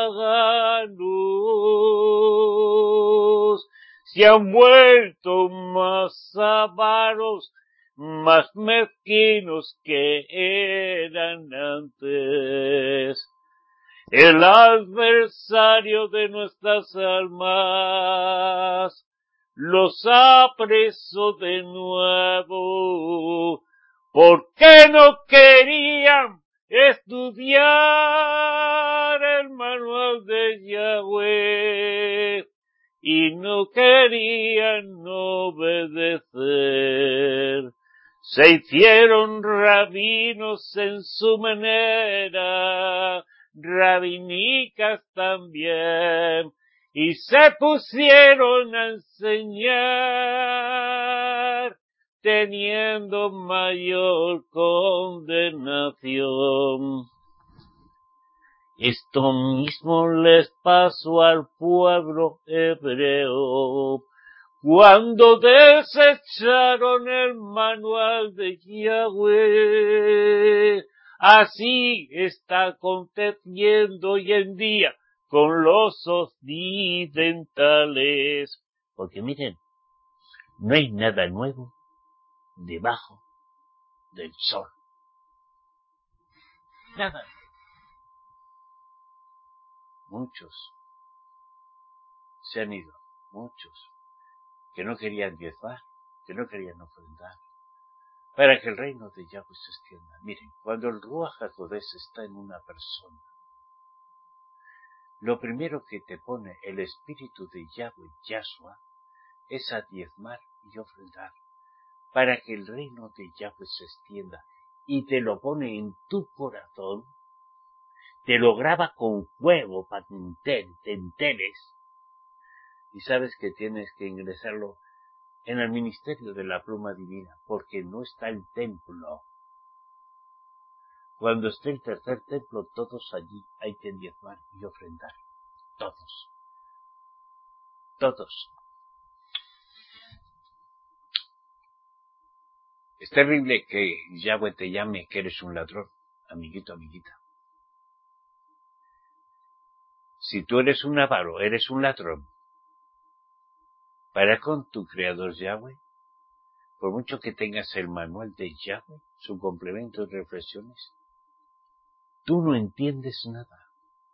paganos. Se han vuelto más avaros, más mezquinos que eran antes. El adversario de nuestras almas los apresó de nuevo, porque no querían estudiar el manual de Yahweh y no querían obedecer. Se hicieron rabinos en su manera, rabinicas también, y se pusieron a enseñar, teniendo mayor condenación. Esto mismo les pasó al pueblo hebreo, cuando desecharon el manual de Yahweh. Así está aconteciendo hoy en día con los occidentales. Porque miren, no hay nada nuevo debajo del sol. Nada. Muchos se han ido, muchos que no querían diezmar, que no querían ofrendar, para que el reino de Yahweh se extienda. Miren, cuando el Ruach HaKodesh está en una persona, lo primero que te pone el espíritu de Yahweh, Yahshua, es a diezmar y ofrendar, para que el reino de Yahweh se extienda, y te lo pone en tu corazón, te lo graba con fuego para que te enteres, y sabes que tienes que ingresarlo en el ministerio de la pluma divina, porque no está el templo. Cuando esté el tercer templo, todos allí hay que diezmar y ofrendar. Todos. Todos. Es terrible que Yahweh te llame que eres un ladrón, amiguito, amiguita. Si tú eres un avaro, eres un ladrón, para con tu creador Yahweh, por mucho que tengas el manual de Yahweh, su complemento y reflexiones, tú no entiendes nada.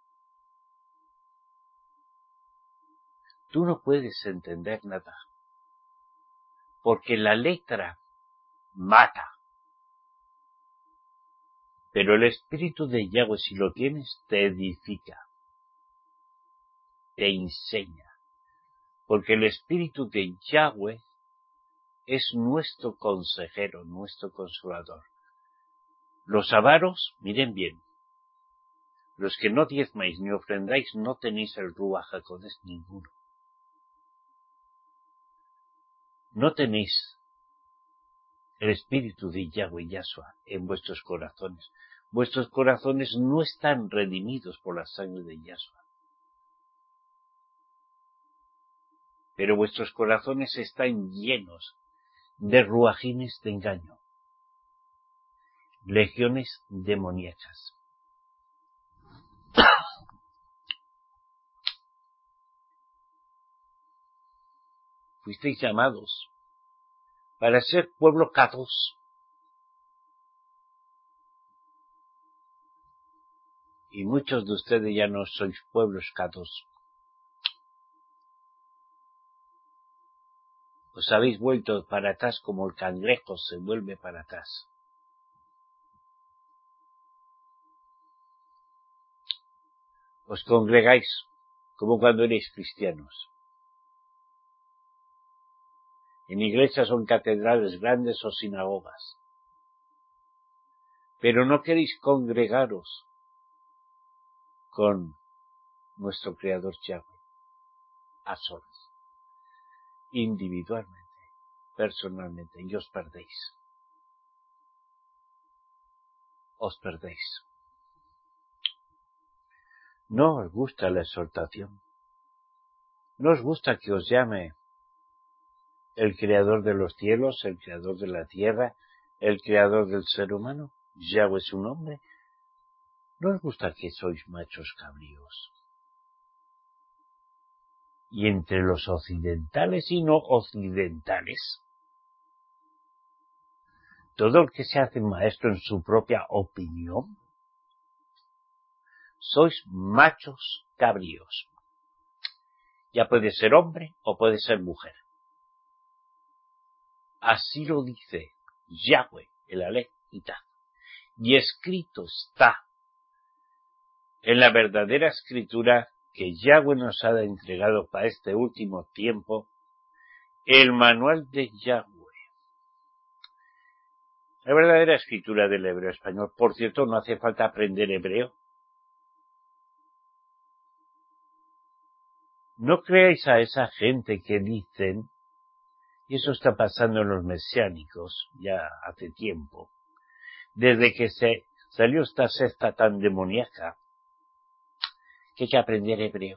Tú no puedes entender nada. Porque la letra mata. Pero el espíritu de Yahweh, si lo tienes, te edifica. Te enseña. Porque el espíritu de Yahweh es nuestro consejero, nuestro consolador. Los avaros, miren bien, los que no diezmáis ni ofrendáis no tenéis el Ruach HaKodesh ninguno. No tenéis el espíritu de Yahweh Yahshua en vuestros corazones. Vuestros corazones no están redimidos por la sangre de Yahshua. Pero vuestros corazones están llenos de ruajines de engaño, legiones demoníacas. Fuisteis llamados para ser pueblo Kadosh. Y muchos de ustedes ya no sois pueblos Kadosh. Os habéis vuelto para atrás como el cangrejo se vuelve para atrás. Os congregáis como cuando erais cristianos. En iglesias o en catedrales grandes o sinagogas. Pero no queréis congregaros con nuestro Creador Yahweh, a solas, individualmente, personalmente, y os perdéis. Os perdéis. No os gusta la exhortación. No os gusta que os llame el Creador de los cielos, el Creador de la tierra, el Creador del ser humano. Yahweh es su nombre. No os gusta que sois machos cabríos. Y entre los occidentales y no occidentales, todo el que se hace maestro en su propia opinión, sois machos cabríos. Ya puede ser hombre o puede ser mujer. Así lo dice Yahweh, el Aleph y Taf. Y escrito está en la verdadera escritura que Yahweh nos ha entregado para este último tiempo, el manual de Yahweh. La verdadera escritura del hebreo español. Por cierto, no hace falta aprender hebreo. No creáis a esa gente que dicen, y eso está pasando en los mesiánicos ya hace tiempo, desde que se salió esta secta tan demoníaca, que hay que aprender hebreo.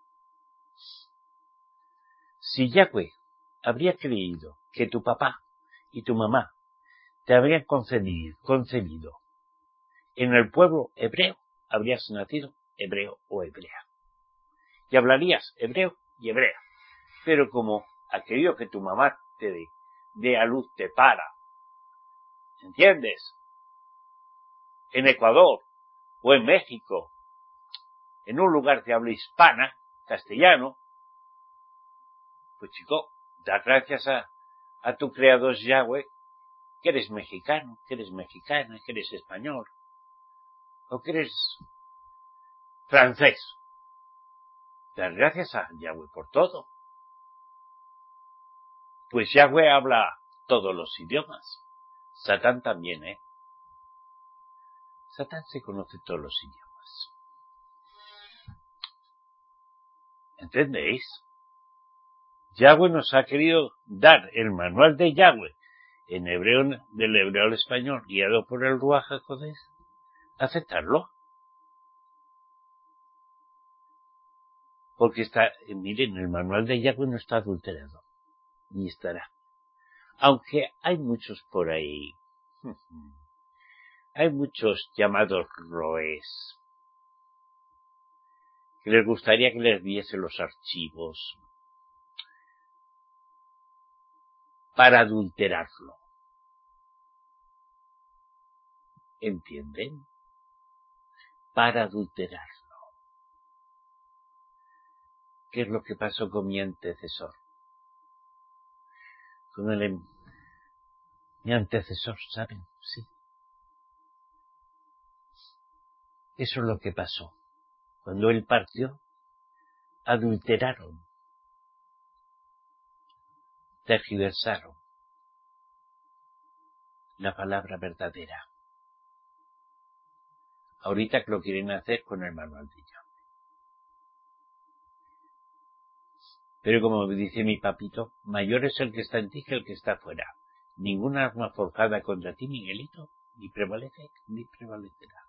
Si Yahweh habría creído que tu papá y tu mamá te habrían concebido en el pueblo hebreo, habrías nacido hebreo o hebrea. Y hablarías hebreo y hebrea. Pero como aquello que tu mamá te dé a luz te para, ¿entiendes? En Ecuador o en México, en un lugar de habla hispana, castellano, pues chico, da gracias a tu creador Yahweh, que eres mexicano, que eres mexicana, que eres español, o que eres francés. Dar gracias a Yahweh por todo. Pues Yahweh habla todos los idiomas. Satán también, Satán se conoce todos los idiomas. ¿Entendéis? Yahweh nos ha querido dar el manual de Yahweh en hebreo, del hebreo al español, guiado por el Ruach HaKodesh, aceptarlo. Porque miren, el manual de Yahweh no está adulterado, ni estará. Aunque hay muchos por ahí, hay muchos llamados roes, que les gustaría que les diese los archivos para adulterarlo. ¿Entienden? Para adulterarlo. ¿Qué es lo que pasó con mi antecesor? Con mi antecesor, ¿saben? Sí. Eso es lo que pasó. Cuando él partió, adulteraron, tergiversaron la palabra verdadera. Ahorita que lo quieren hacer con el manual de Yahweh. Pero como dice mi papito, mayor es el que está en ti que el que está fuera. Ninguna arma forjada contra ti, Miguelito, ni prevalece ni prevalecerá.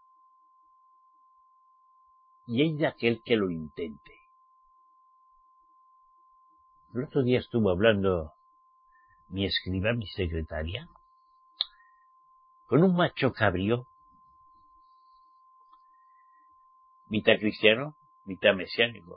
Y hay de aquel que lo intente. El otro día estuvo hablando mi escriba, mi secretaria, con un macho cabrío, mitad cristiano, mitad mesiánico.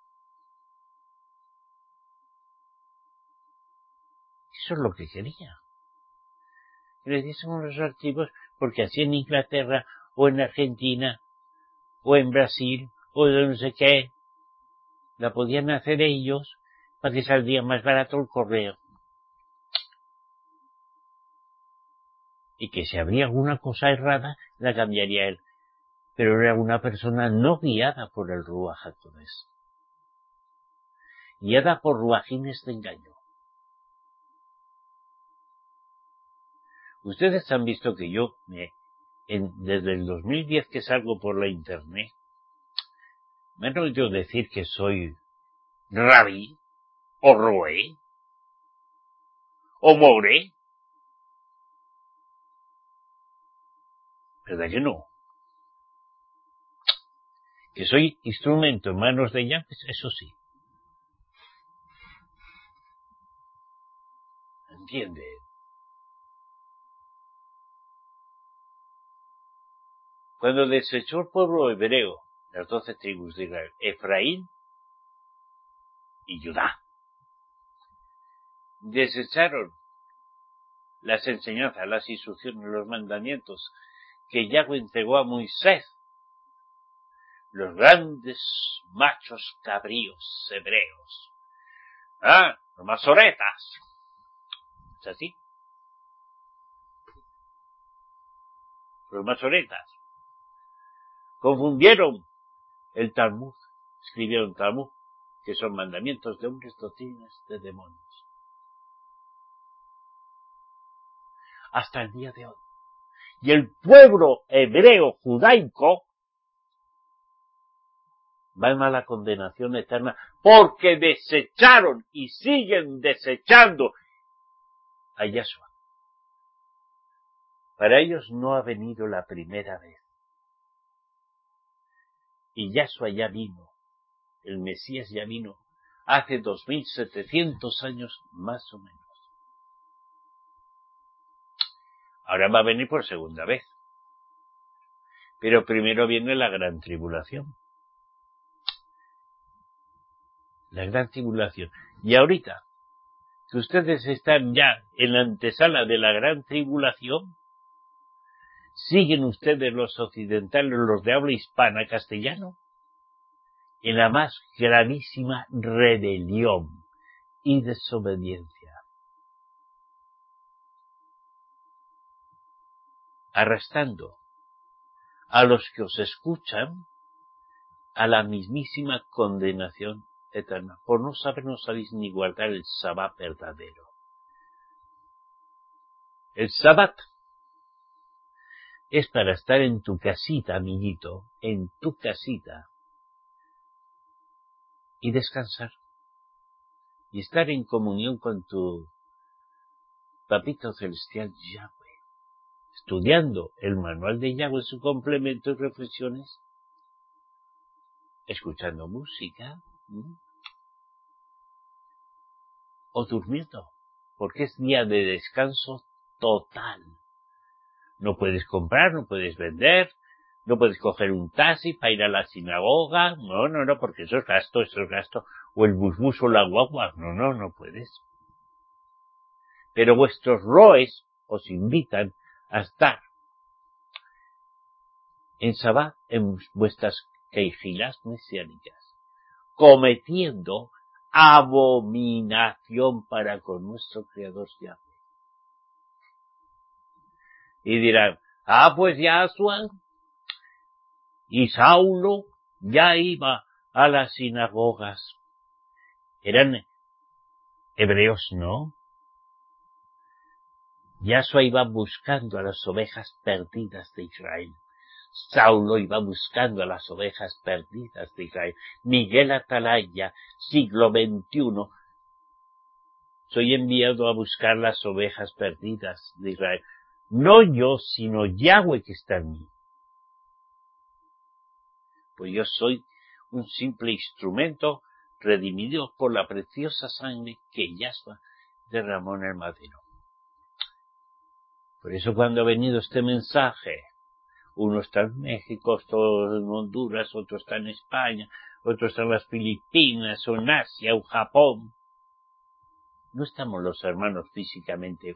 Eso es lo que quería. Que le diésemos los archivos, porque así en Inglaterra, o en Argentina, o en Brasil, o de no sé qué, la podían hacer ellos, para que saldría más barato el correo. Y que si habría alguna cosa errada, la cambiaría él. Pero era una persona no guiada por el Ruaj HaKodesh, guiada por ruajines de engaño. Ustedes han visto que yo, desde el 2010 que salgo por la internet, me han oído decir que soy rabí, o roé, o more. ¿Verdad que no? Que soy instrumento en manos de Yahweh, eso sí. ¿Entiende? Cuando desechó el pueblo hebreo, las 12 tribus de Israel, Efraín y Judá, desecharon las enseñanzas, las instrucciones, los mandamientos que Yahweh entregó a Moisés, los grandes machos cabríos hebreos, los masoretas, ¿es así? Los masoretas confundieron el Talmud, escribieron Talmud, que son mandamientos de hombres, doctrinas de demonios. Hasta el día de hoy. Y el pueblo hebreo judaico van a la condenación eterna porque desecharon y siguen desechando a Yahshua. Para ellos no ha venido la primera vez. Y Yahshua ya vino, el Mesías ya vino hace 2700 años más o menos. Ahora va a venir por segunda vez. Pero primero viene la gran tribulación. La gran tribulación. Y ahorita, que ustedes están ya en la antesala de la gran tribulación, siguen ustedes los occidentales, los de habla hispana, castellano, en la más gravísima rebelión y desobediencia. Arrastrando a los que os escuchan a la mismísima condenación eterna. Por no saber no sabéis ni guardar el Sabbat verdadero. El Sabbat es para estar en tu casita, amiguito, en tu casita, y descansar, y estar en comunión con tu papito celestial Yahweh. estudiando el manual de Yahweh, su complemento y reflexiones, escuchando música, o durmiendo, porque es día de descanso total. No puedes comprar, no puedes vender, no puedes coger un taxi para ir a la sinagoga, no, porque eso es gasto, o el bus o la guagua, no puedes. Pero vuestros roes os invitan a estar en Sabbat, en vuestras queijilas mesiánicas, cometiendo abominación para con nuestro Creador Yahweh. Y dirán, pues Yahshua y Saulo ya iba a las sinagogas. Eran hebreos, ¿no? Yahshua iba buscando a las ovejas perdidas de Israel. Saulo iba buscando a las ovejas perdidas de Israel. Miguel Atalaya, siglo XXI, soy enviado a buscar las ovejas perdidas de Israel. No yo, sino Yahweh que está en mí. Pues yo soy un simple instrumento redimido por la preciosa sangre que Yahshua derramó en el madero. Por eso cuando ha venido este mensaje, uno está en México, otro en Honduras, otro está en España, otro está en las Filipinas, o en Asia, o Japón. No estamos los hermanos físicamente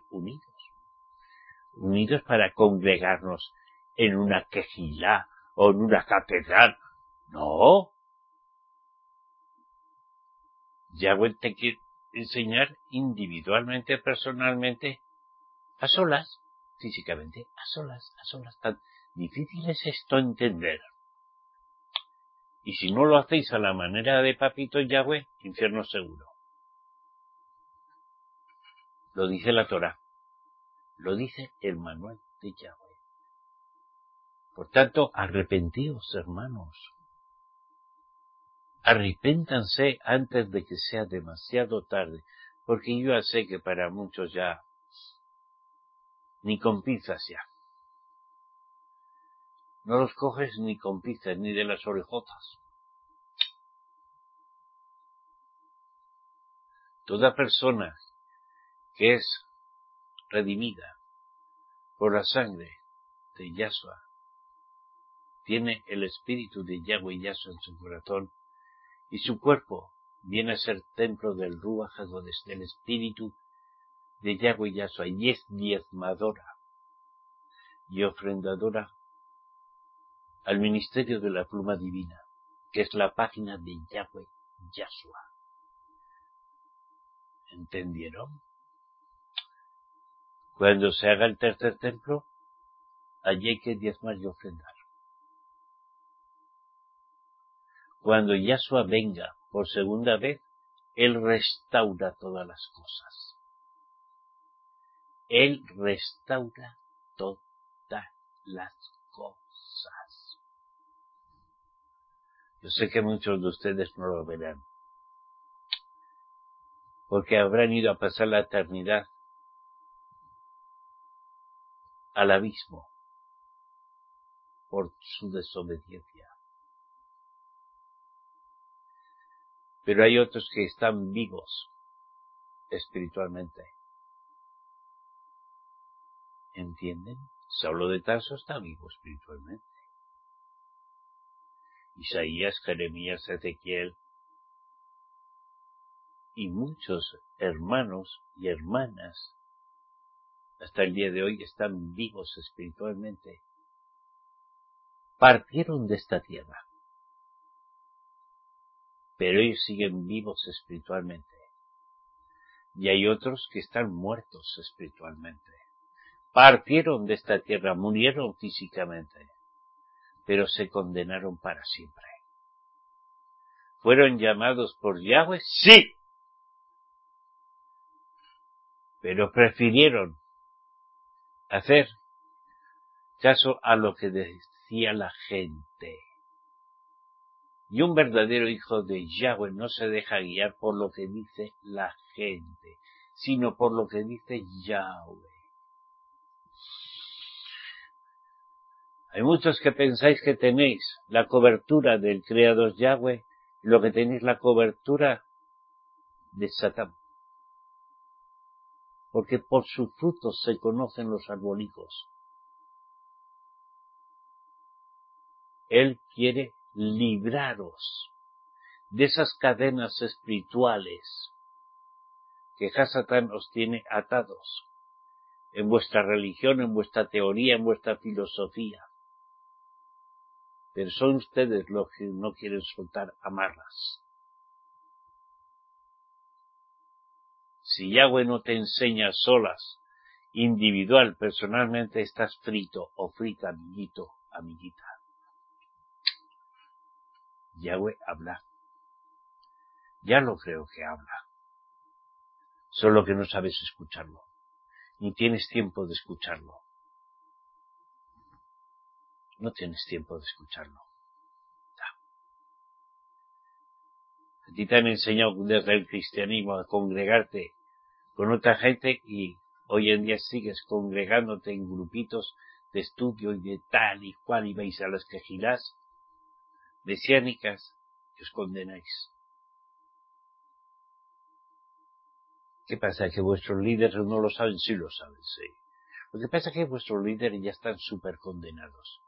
unidos para congregarnos en una quejilá o en una catedral. No. Yahweh te quiere enseñar individualmente, personalmente, a solas, físicamente, a solas. Tan difícil es esto entender. Y si no lo hacéis a la manera de papito Yahweh, infierno seguro. Lo dice la Torá. Lo dice el manual de Yahweh. Por tanto, arrepentíos, hermanos. Arrepéntanse antes de que sea demasiado tarde, porque yo ya sé que para muchos ya ni con pinzas ya. No los coges ni con pinzas, ni de las orejotas. Toda persona que es redimida por la sangre de Yahshua tiene el espíritu de Yahweh y Yahshua en su corazón, y su cuerpo viene a ser templo del Ruach HaKodesh, del espíritu de Yahweh y Yahshua, y es diezmadora y ofrendadora al ministerio de la pluma divina, que es la página de Yahweh y Yahshua. ¿Entendieron? Cuando se haga el tercer templo, allí hay que diezmar y ofrendar. Cuando Yahshua venga por segunda vez, Él restaura todas las cosas. Él restaura todas las cosas. Yo sé que muchos de ustedes no lo verán, porque habrán ido a pasar la eternidad al abismo por su desobediencia. Pero hay otros que están vivos espiritualmente. ¿Entienden? Saulo de Tarso está vivo espiritualmente. Isaías, Jeremías, Ezequiel y muchos hermanos y hermanas hasta el día de hoy están vivos espiritualmente. Partieron de esta tierra, pero ellos siguen vivos espiritualmente. Y hay otros que están muertos espiritualmente. Partieron de esta tierra, murieron físicamente, pero se condenaron para siempre. ¿Fueron llamados por Yahweh? Sí. Pero prefirieron hacer caso a lo que decía la gente. Y un verdadero hijo de Yahweh no se deja guiar por lo que dice la gente, sino por lo que dice Yahweh. Hay muchos que pensáis que tenéis la cobertura del Creador Yahweh y lo que tenéis la cobertura de Satán. Porque por sus frutos se conocen los arbolicos. Él quiere libraros de esas cadenas espirituales que Satán os tiene atados en vuestra religión, en vuestra teoría, en vuestra filosofía. Pero son ustedes los que no quieren soltar amarras. Si Yahweh no te enseña solas, individual, personalmente, estás frito o frita, amiguito, amiguita. Yahweh habla. Ya lo creo que habla. Solo que no sabes escucharlo. Ni tienes tiempo de escucharlo. No tienes tiempo de escucharlo. A ti te han enseñado desde el cristianismo a congregarte con otra gente y hoy en día sigues congregándote en grupitos de estudio y de tal y cual y vais a las quejilás mesiánicas y os condenáis. ¿Qué pasa? ¿Que vuestros líderes no lo saben? Sí lo saben, sí. Lo que pasa es que vuestros líderes ya están súper condenados.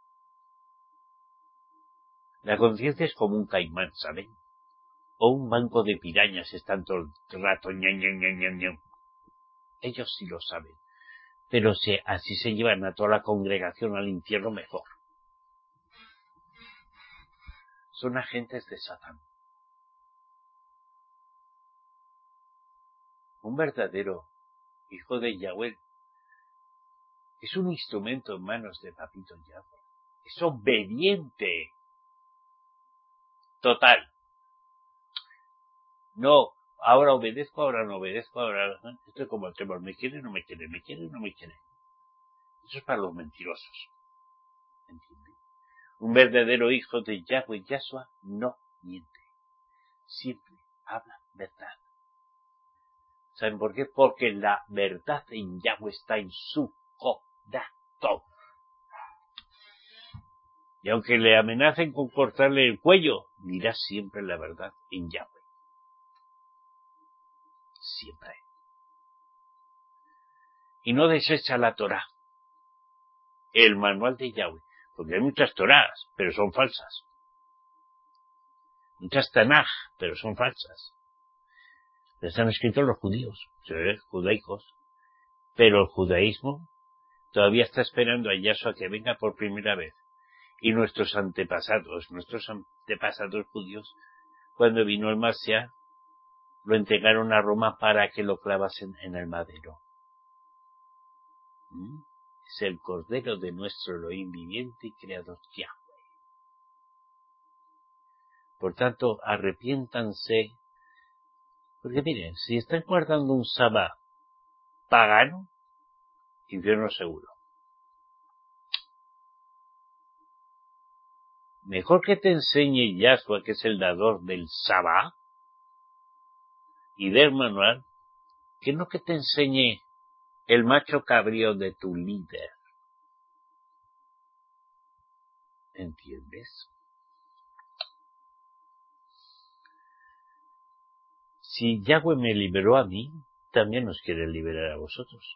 La conciencia es como un caimán, ¿saben? O un banco de pirañas, están todo el rato ñam. Ellos sí lo saben. Pero si así se llevan a toda la congregación al infierno, mejor. Son agentes de Satán. Un verdadero hijo de Yahweh es un instrumento en manos de Papito Yahweh. Es obediente. Total. No, ahora obedezco, ahora no obedezco, ahora... Esto es como el temor. Me quiere, no me quiere, me quiere, no me quiere. Eso es para los mentirosos. ¿Entienden? Un verdadero hijo de Yahweh, Yahshua, no miente. Siempre habla verdad. ¿Saben por qué? Porque la verdad en Yahweh está en su corazón. Y aunque le amenacen con cortarle el cuello, dirá siempre la verdad en Yahweh. Siempre. Y no desecha la Torá, el manual de Yahweh. Porque hay muchas Torás, pero son falsas. Muchas Tanaj, pero son falsas. Les han escrito los judíos, judaicos. Pero el judaísmo todavía está esperando a Yahshua que venga por primera vez. Y nuestros antepasados judíos, cuando vino el Mashiach, lo entregaron a Roma para que lo clavasen en el madero. Es el Cordero de nuestro Elohim viviente y creador Yahweh. Por tanto, arrepiéntanse, porque miren, si están guardando un sabbat pagano, infierno seguro. Mejor que te enseñe Yahshua, que es el dador del sabbat y del manual, que no que te enseñe el macho cabrío de tu líder. ¿Entiendes? Si Yahweh me liberó a mí, también nos quiere liberar a vosotros.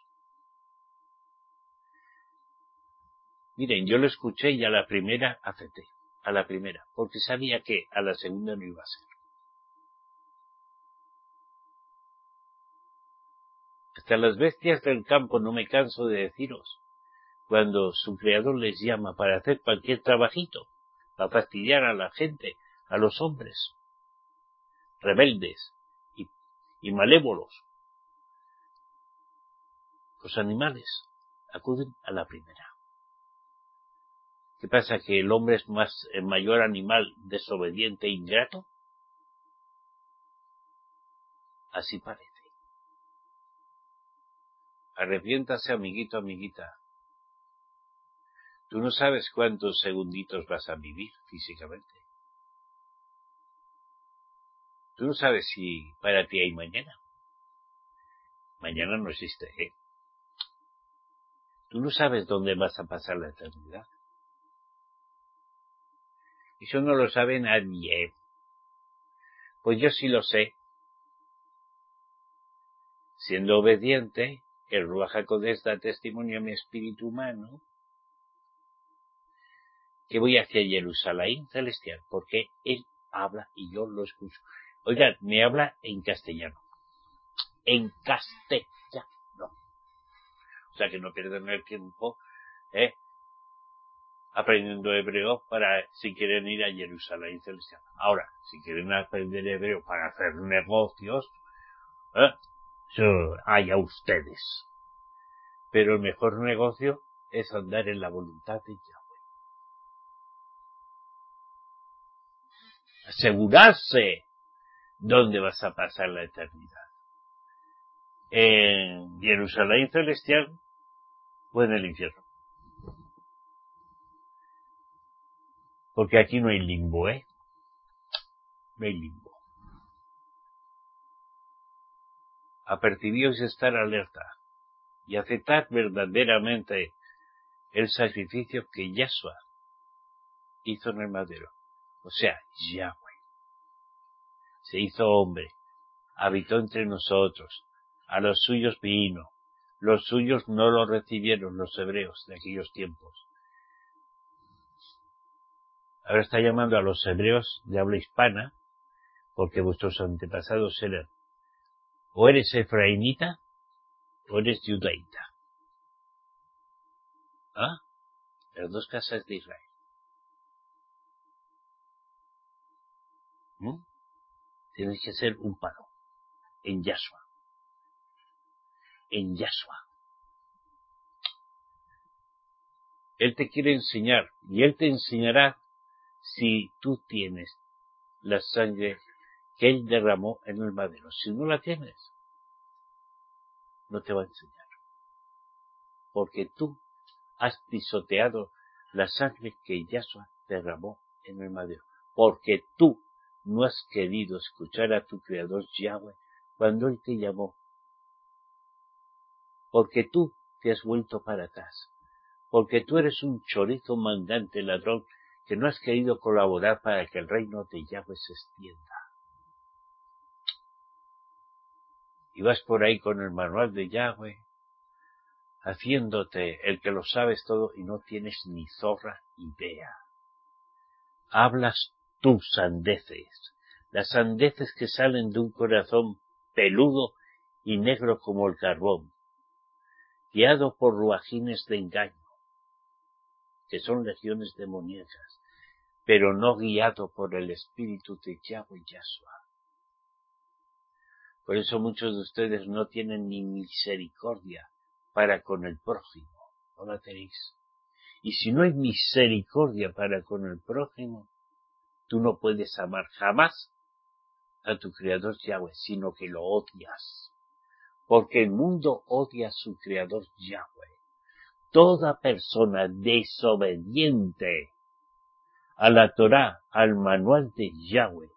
Miren, yo lo escuché y a la primera acepté. A la primera, porque sabía que a la segunda no iba a ser. Hasta las bestias del campo no me canso de deciros, cuando su creador les llama para hacer cualquier trabajito, para fastidiar a la gente, a los hombres, rebeldes y malévolos. Los animales acuden a la primera. ¿Qué pasa? ¿Que el hombre es el mayor animal desobediente e ingrato? Así parece. Arrepiéntase, amiguito, amiguita. Tú no sabes cuántos segunditos vas a vivir físicamente. Tú no sabes si para ti hay mañana. Mañana no existe, ¿eh? Tú no sabes dónde vas a pasar la eternidad. Eso no lo sabe nadie. Pues yo sí lo sé. Siendo obediente, el Ruach HaKodesh da testimonio a mi espíritu humano que voy hacia Jerusalén celestial, porque él habla y yo lo escucho. Oigan, me habla en castellano. En castellano. O sea que no pierdan el tiempo, aprendiendo hebreo para si quieren ir a Jerusalén celestial. Ahora, si quieren aprender hebreo para hacer negocios, eso hay a ustedes. Pero el mejor negocio es andar en la voluntad de Yahweh. Asegurarse dónde vas a pasar la eternidad. En Jerusalén celestial o en el infierno. Porque aquí no hay limbo, No hay limbo. Apercibíos y estar alerta y aceptar verdaderamente el sacrificio que Yahshua hizo en el madero. O sea, Yahweh se hizo hombre, habitó entre nosotros, a los suyos vino, los suyos no lo recibieron, los hebreos de aquellos tiempos. Ahora está llamando a los hebreos de habla hispana, porque vuestros antepasados eran, o eres efraimita, o eres judaíta. Las dos casas de Israel. Tienes que ser un paro en Yahshua. En Yahshua. Él te quiere enseñar y Él te enseñará si tú tienes la sangre que Él derramó en el madero. Si no la tienes, no te va a enseñar. Porque tú has pisoteado la sangre que Yahshua derramó en el madero. Porque tú no has querido escuchar a tu Creador Yahweh cuando Él te llamó. Porque tú te has vuelto para atrás. Porque tú eres un chorizo mandante, ladrón, que no has querido colaborar para que el reino de Yahweh se extienda. Y vas por ahí con el manual de Yahweh, haciéndote el que lo sabes todo y no tienes ni zorra idea. Hablas tus sandeces, las sandeces que salen de un corazón peludo y negro como el carbón, guiado por ruajines de engaño, que son legiones demoníacas, pero no guiado por el espíritu de Yahweh Yahshua. Por eso muchos de ustedes no tienen ni misericordia para con el prójimo. No la tenéis. Y si no hay misericordia para con el prójimo, tú no puedes amar jamás a tu Creador Yahweh, sino que lo odias. Porque el mundo odia a su Creador Yahweh. Toda persona desobediente a la Torá, al manual de Yahweh,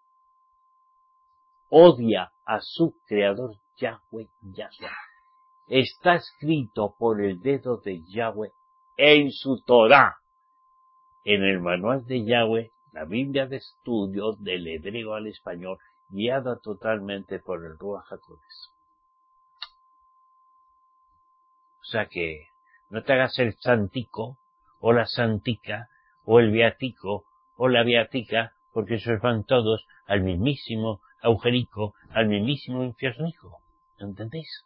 odia a su Creador Yahweh Yahshua. Está escrito por el dedo de Yahweh en su Torá, en el manual de Yahweh, la Biblia de estudio del hebreo al español, guiada totalmente por el Ruach HaKodesh. O sea que no te hagas el santico, o la santica, o el beatico, o la beatica, porque esos van todos al mismísimo agujerico, al mismísimo infiernico. ¿Entendéis?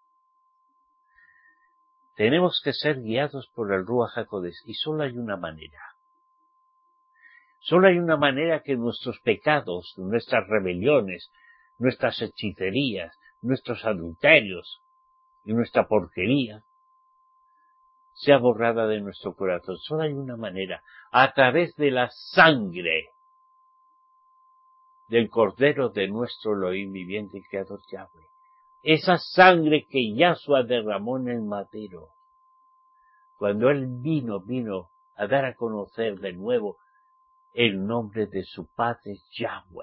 Tenemos que ser guiados por el Ruach HaKodesh, y solo hay una manera. Solo hay una manera que nuestros pecados, nuestras rebeliones, nuestras hechicerías, nuestros adulterios y nuestra porquería sea borrada de nuestro corazón. Solo hay una manera, a través de la sangre del Cordero de nuestro Elohim viviente y Creador Yahweh. Esa sangre que Yahshua derramó en el madero. Cuando Él vino a dar a conocer de nuevo el nombre de su Padre Yahweh.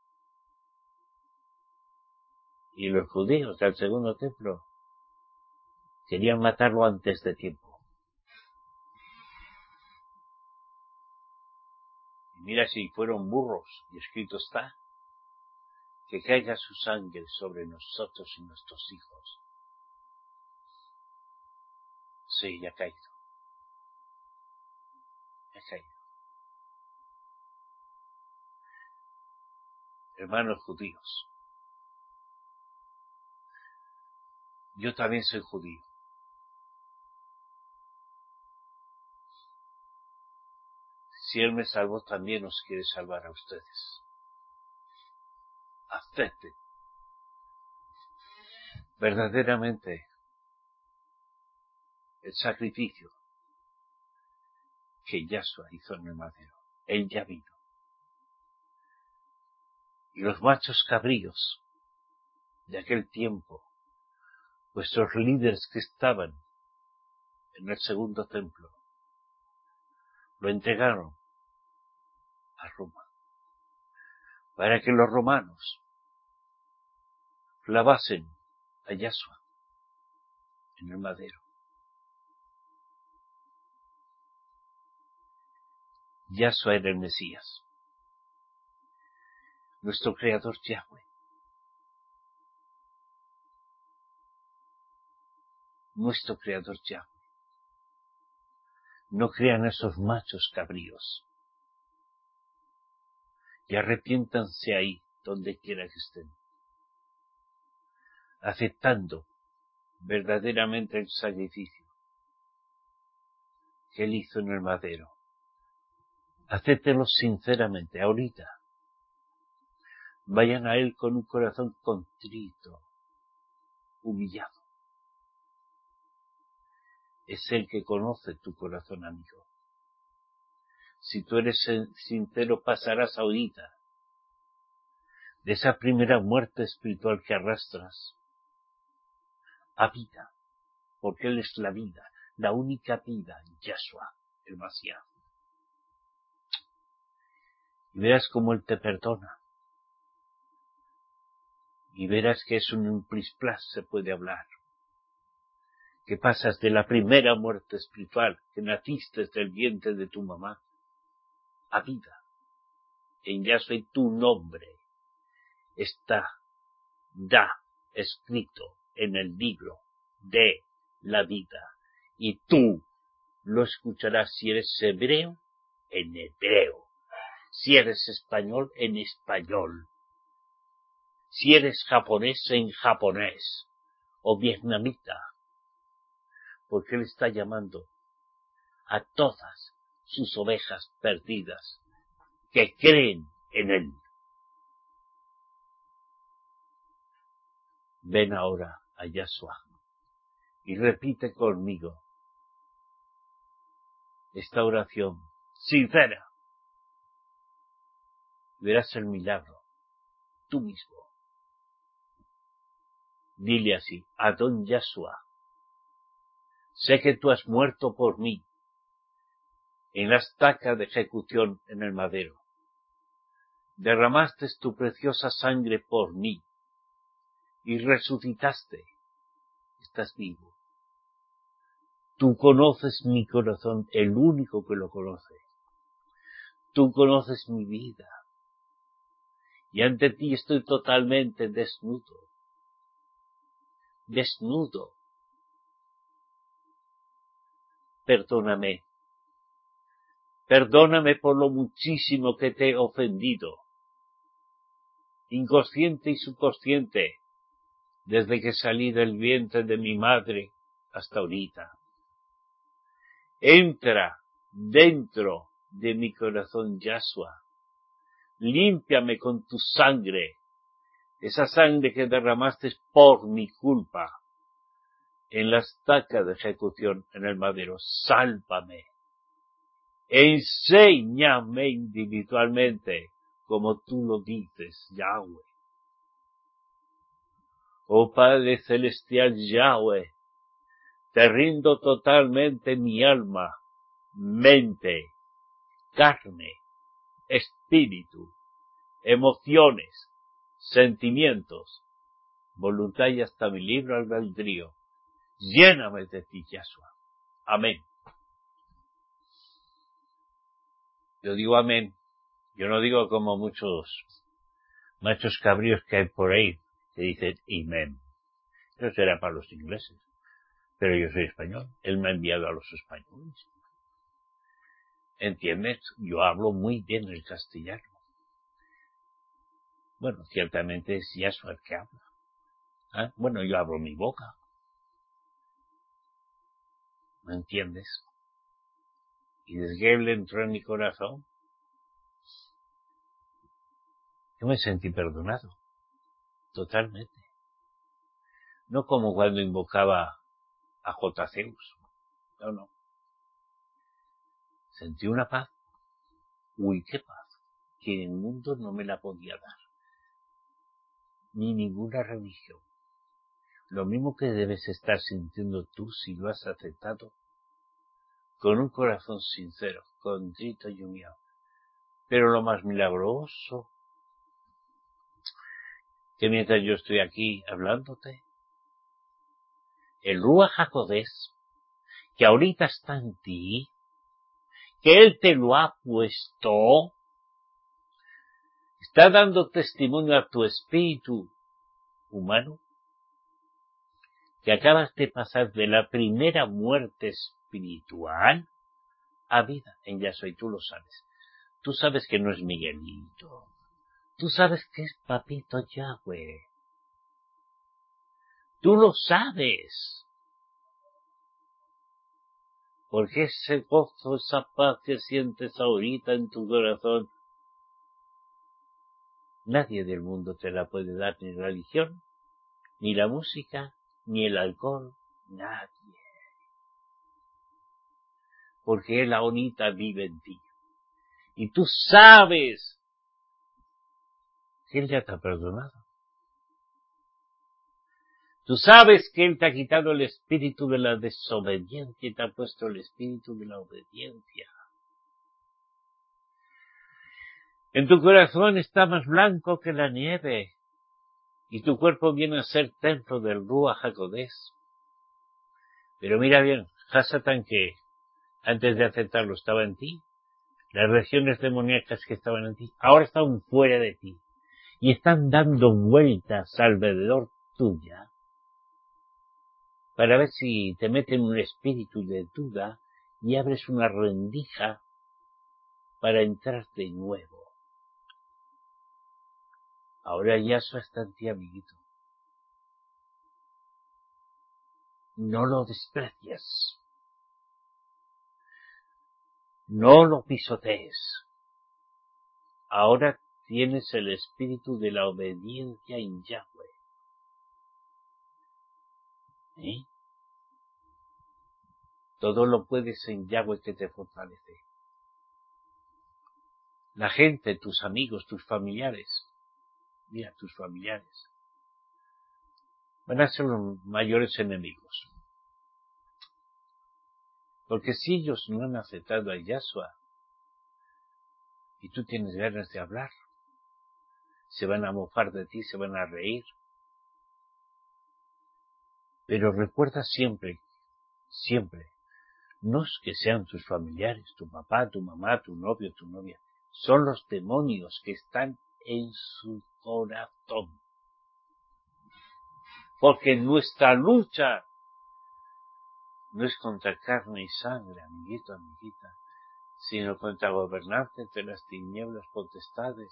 Y los judíos del segundo templo querían matarlo antes de tiempo. Mira si fueron burros, y escrito está, que caiga su sangre sobre nosotros y nuestros hijos. Sí, ya ha caído. Ya ha caído. Hermanos judíos, yo también soy judío. Si Él me salvó, también os quiere salvar a ustedes. Acepten verdaderamente el sacrificio que Yahshua hizo en el madero. Él ya vino. Y los machos cabríos de aquel tiempo, vuestros líderes que estaban en el segundo templo, lo entregaron a Roma, para que los romanos clavasen a Yahshua en el madero. Yahshua era el Mesías, nuestro Creador Yahweh. Nuestro Creador Yahweh. No crean esos machos cabríos. Y arrepiéntanse ahí, donde quiera que estén. Aceptando verdaderamente el sacrificio que Él hizo en el madero. Acéptenlo sinceramente, ahorita. Vayan a Él con un corazón contrito, humillado. Es Él que conoce tu corazón, amigo. Si tú eres sincero, pasarás ahorita de esa primera muerte espiritual que arrastras a vida, porque Él es la vida, la única vida, Yahshua, el Mashiach. Y verás cómo Él te perdona. Y verás que es un plisplas, se puede hablar. Que pasas de la primera muerte espiritual, que naciste del vientre de tu mamá, a vida. En Yahshua tu nombre está escrito en el libro de la vida. Y tú lo escucharás si eres hebreo, en hebreo. Si eres español, en español. Si eres japonés, en japonés. O vietnamita. Porque Él está llamando a todas sus ovejas perdidas que creen en Él. Ven ahora a Yahshua y repite conmigo esta oración sincera. Verás el milagro, tú mismo. Dile así, Adón Yahshua, sé que tú has muerto por mí en la estaca de ejecución en el madero. Derramaste tu preciosa sangre por mí y resucitaste. Estás vivo. Tú conoces mi corazón, el único que lo conoce. Tú conoces mi vida. Y ante ti estoy totalmente desnudo. Desnudo. Perdóname. Perdóname por lo muchísimo que te he ofendido. Inconsciente y subconsciente, desde que salí del vientre de mi madre hasta ahorita. Entra dentro de mi corazón, Yahshua. Límpiame con tu sangre, esa sangre que derramaste por mi culpa en la estaca de ejecución en el madero. Sálvame. Enséñame individualmente, como tú lo dices, Yahweh. Oh Padre Celestial Yahweh, te rindo totalmente mi alma, mente, carne, espíritu, emociones, sentimientos, voluntad y hasta mi libre albedrío. Lléname de ti, Yahshua. Amén. Yo digo amén Yo no digo como muchos machos cabríos que hay por ahí, que dicen amén. Eso será para los ingleses. Pero yo soy español. Él me ha enviado a los españoles. ¿Entiendes? Yo hablo muy bien el castellano. Bueno, ciertamente es Yahshua el que habla. ¿Ah? Bueno, yo abro mi boca. ¿Me entiendes? Y desde que él entró en mi corazón, yo me sentí perdonado. Totalmente. No como cuando invocaba a J. Zeus. No. Sentí una paz. Uy, qué paz. Que en el mundo no me la podía dar. Ni ninguna religión. Lo mismo que debes estar sintiendo tú si lo has aceptado. Con un corazón sincero, contrito y humillado. Pero lo más milagroso, que mientras yo estoy aquí hablándote, el Ruach HaKodesh, que ahorita está en ti, que Él te lo ha puesto, está dando testimonio a tu espíritu humano, que acabas de pasar de la primera muerte espiritual a vida en Yahshua, y tú lo sabes. Tú sabes que no es Miguelito. Tú sabes que es Papito Yahweh. Tú lo sabes. Porque ese gozo, esa paz que sientes ahorita en tu corazón, nadie del mundo te la puede dar, ni la religión, ni la música, ni el alcohol, nadie. Porque Él ahorita vive en ti. Y tú sabes que Él ya te ha perdonado. Tú sabes que Él te ha quitado el espíritu de la desobediencia y te ha puesto el espíritu de la obediencia. En tu corazón está más blanco que la nieve, y tu cuerpo viene a ser templo del Ruach HaKodesh. Pero mira bien, Hasatán, que antes de aceptarlo estaba en ti, las regiones demoníacas que estaban en ti, ahora están fuera de ti, y están dando vueltas alrededor tuya, para ver si te meten un espíritu de duda y abres una rendija para entrar de nuevo. Ahora Yahshua está en ti, amiguito. No lo desprecies. No lo pisotees. Ahora tienes el espíritu de la obediencia en Yahweh. ¿Eh? Todo lo puedes en Yahweh que te fortalece. La gente, tus amigos, tus familiares, mira, tus familiares, van a ser los mayores enemigos. Porque si ellos no han aceptado a Yahshua, y tú tienes ganas de hablar, se van a mofar de ti, se van a reír. Pero recuerda siempre, no es que sean tus familiares, tu papá, tu mamá, tu novio, tu novia, son los demonios que están en su corazón. Porque nuestra lucha no es contra carne y sangre, amiguito, amiguita, sino contra gobernantes de las tinieblas, potestades,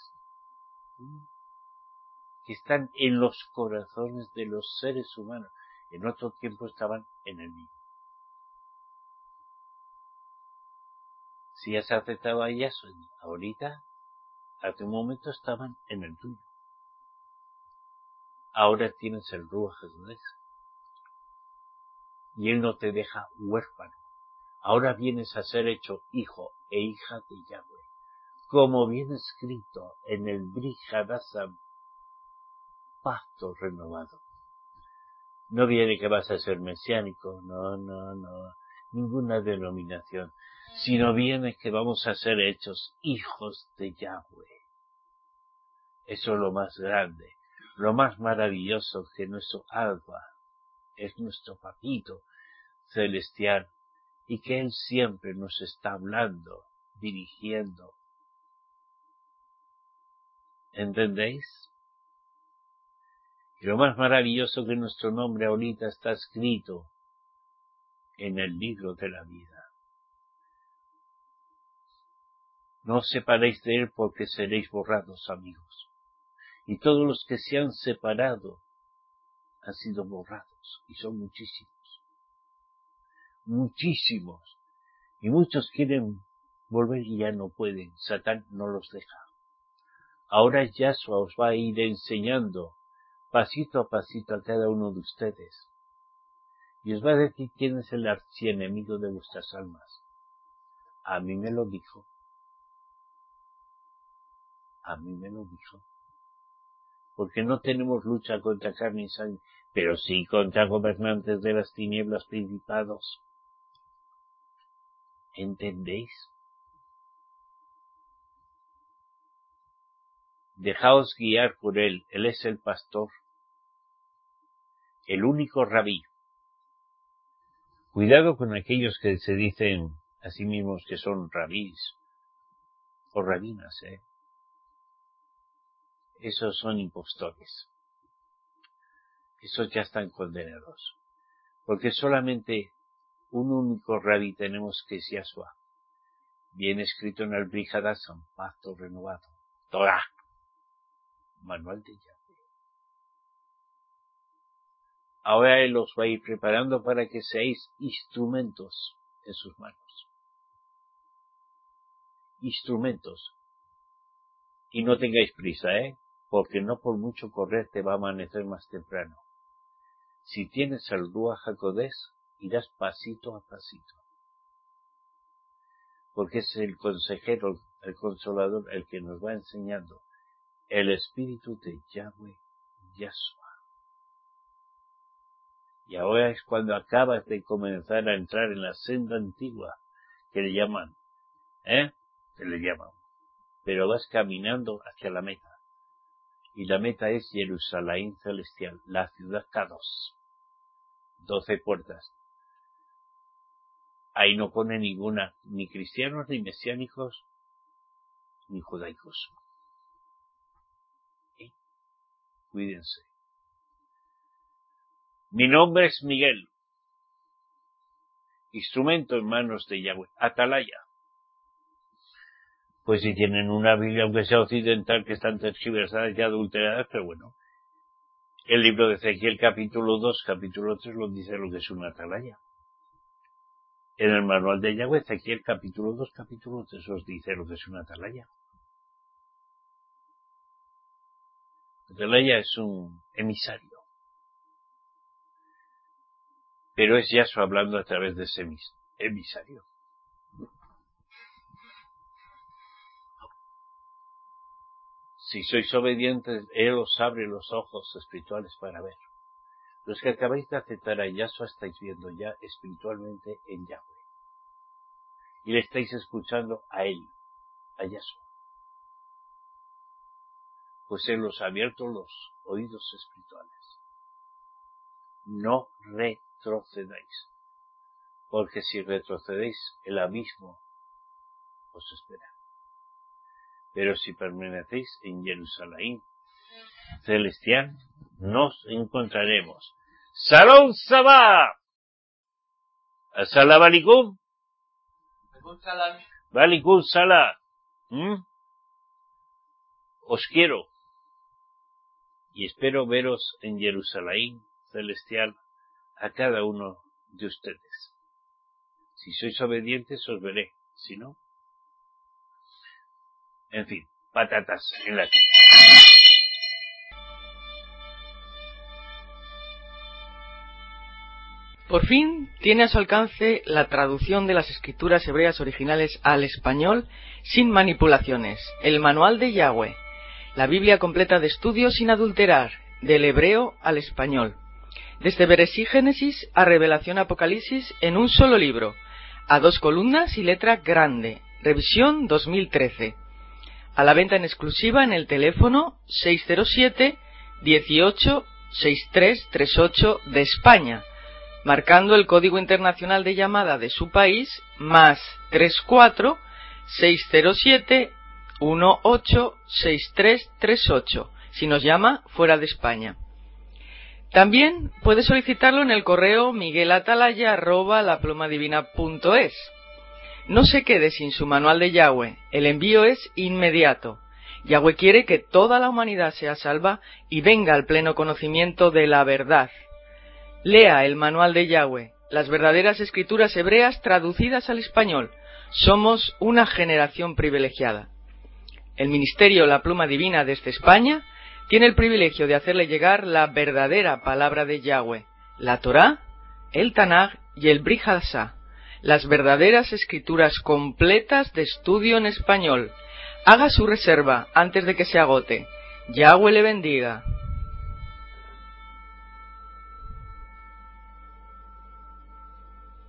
que están en los corazones de los seres humanos. En otro tiempo estaban en el mío. Si has aceptado a Yahshua, ahorita, hace un momento estaban en el tuyo. Ahora tienes el Ruach HaKodesh. Y Él no te deja huérfano. Ahora vienes a ser hecho hijo e hija de Yahweh. Como viene escrito en el Brit Hadashah, pacto renovado. No viene que vas a ser mesiánico, no, ninguna denominación, sino viene que vamos a ser hechos hijos de Yahweh. Eso es lo más grande, lo más maravilloso, que nuestro Alfa es nuestro papito celestial y que Él siempre nos está hablando, dirigiendo, ¿Entendéis? Y lo más maravilloso que nuestro nombre ahorita está escrito en el libro de la vida. No os separéis de él porque seréis borrados, amigos. Y todos los que se han separado han sido borrados, y son muchísimos. Muchísimos. Y muchos quieren volver y ya no pueden. Satán no los deja. Ahora Yahshua os va a ir enseñando pasito a pasito a cada uno de ustedes. Y os va a decir quién es el archienemigo de vuestras almas. A mí me lo dijo. A mí me lo dijo. Porque no tenemos lucha contra carne y sangre, pero sí contra gobernantes de las tinieblas, principados. ¿Entendéis? Dejaos guiar por él. Él es el pastor, el único rabí. Cuidado con aquellos que se dicen a sí mismos que son rabís o rabinas, Esos son impostores. Esos ya están condenados. Porque solamente un único rabí tenemos, que es Yahshua. Viene escrito en el Brit Hadashah, pacto renovado. Torah. Manual de Yahweh. Ahora Él os va a ir preparando para que seáis instrumentos en sus manos. Instrumentos. Y no tengáis prisa, porque no por mucho correr te va a amanecer más temprano. Si tienes el Ruach HaKodesh, irás pasito a pasito. Porque es el consejero, el consolador, el que nos va enseñando el espíritu de Yahweh, Yahshua. Y ahora es cuando acabas de comenzar a entrar en la senda antigua, que le llaman, pero vas caminando hacia la meta. Y la meta es Jerusalén celestial, la ciudad Kadosh. 12 puertas. Ahí no pone ninguna, ni cristianos, ni mesiánicos, ni judaicos. Cuídense. Mi nombre es Miguel. Instrumento en manos de Yahweh. Atalaya. Pues si tienen una Biblia, aunque sea occidental, que están tergiversadas y adulteradas, pero bueno. El libro de Ezequiel, capítulo 2, capítulo 3, lo dice lo que es una atalaya. En el manual de Yahweh, Ezequiel, capítulo 2, capítulo 3, os dice lo que es una atalaya. Atalaya es un emisario. Pero es Yahshua hablando a través de ese emisario. Si sois obedientes, Él os abre los ojos espirituales para ver. Los que acabáis de aceptar a Yahshua estáis viendo ya espiritualmente en Yahweh. Y le estáis escuchando a Él, a Yahshua. Pues Él os ha abierto los oídos espirituales. No retrocedáis. Porque si retrocedéis, el abismo os espera. Pero si permanecéis en Jerusalén celestial, nos encontraremos. ¡Salón Sabá! ¿Salam alikum? Alikum salam. Os quiero. Y espero veros en Jerusalén celestial a cada uno de ustedes. Si sois obedientes, os veré. Si no, en fin, patatas en latín. Por fin tiene a su alcance la traducción de las escrituras hebreas originales al español sin manipulaciones, el Manual de Yahweh, la Biblia completa de estudio sin adulterar, del hebreo al español, desde Bereshit Génesis a Revelación Apocalipsis en un solo libro, a 2 columnas y letra grande, revisión 2013, a la venta en exclusiva en el teléfono 607 18 6338 de España, marcando el código internacional de llamada de su país, más 34 607 186338, si nos llama fuera de España. También puede solicitarlo en el correo miguelatalaya@laplumadivina.es. No se quede sin su manual de Yahweh, el envío es inmediato. Yahweh quiere que toda la humanidad sea salva y venga al pleno conocimiento de la verdad. Lea el manual de Yahweh, las verdaderas escrituras hebreas traducidas al español. Somos una generación privilegiada. El Ministerio La Pluma Divina desde España tiene el privilegio de hacerle llegar la verdadera palabra de Yahweh, la Torá, el Tanaj y el Brit Hadashah, las verdaderas escrituras completas de estudio en español. Haga su reserva antes de que se agote. Yahweh le bendiga.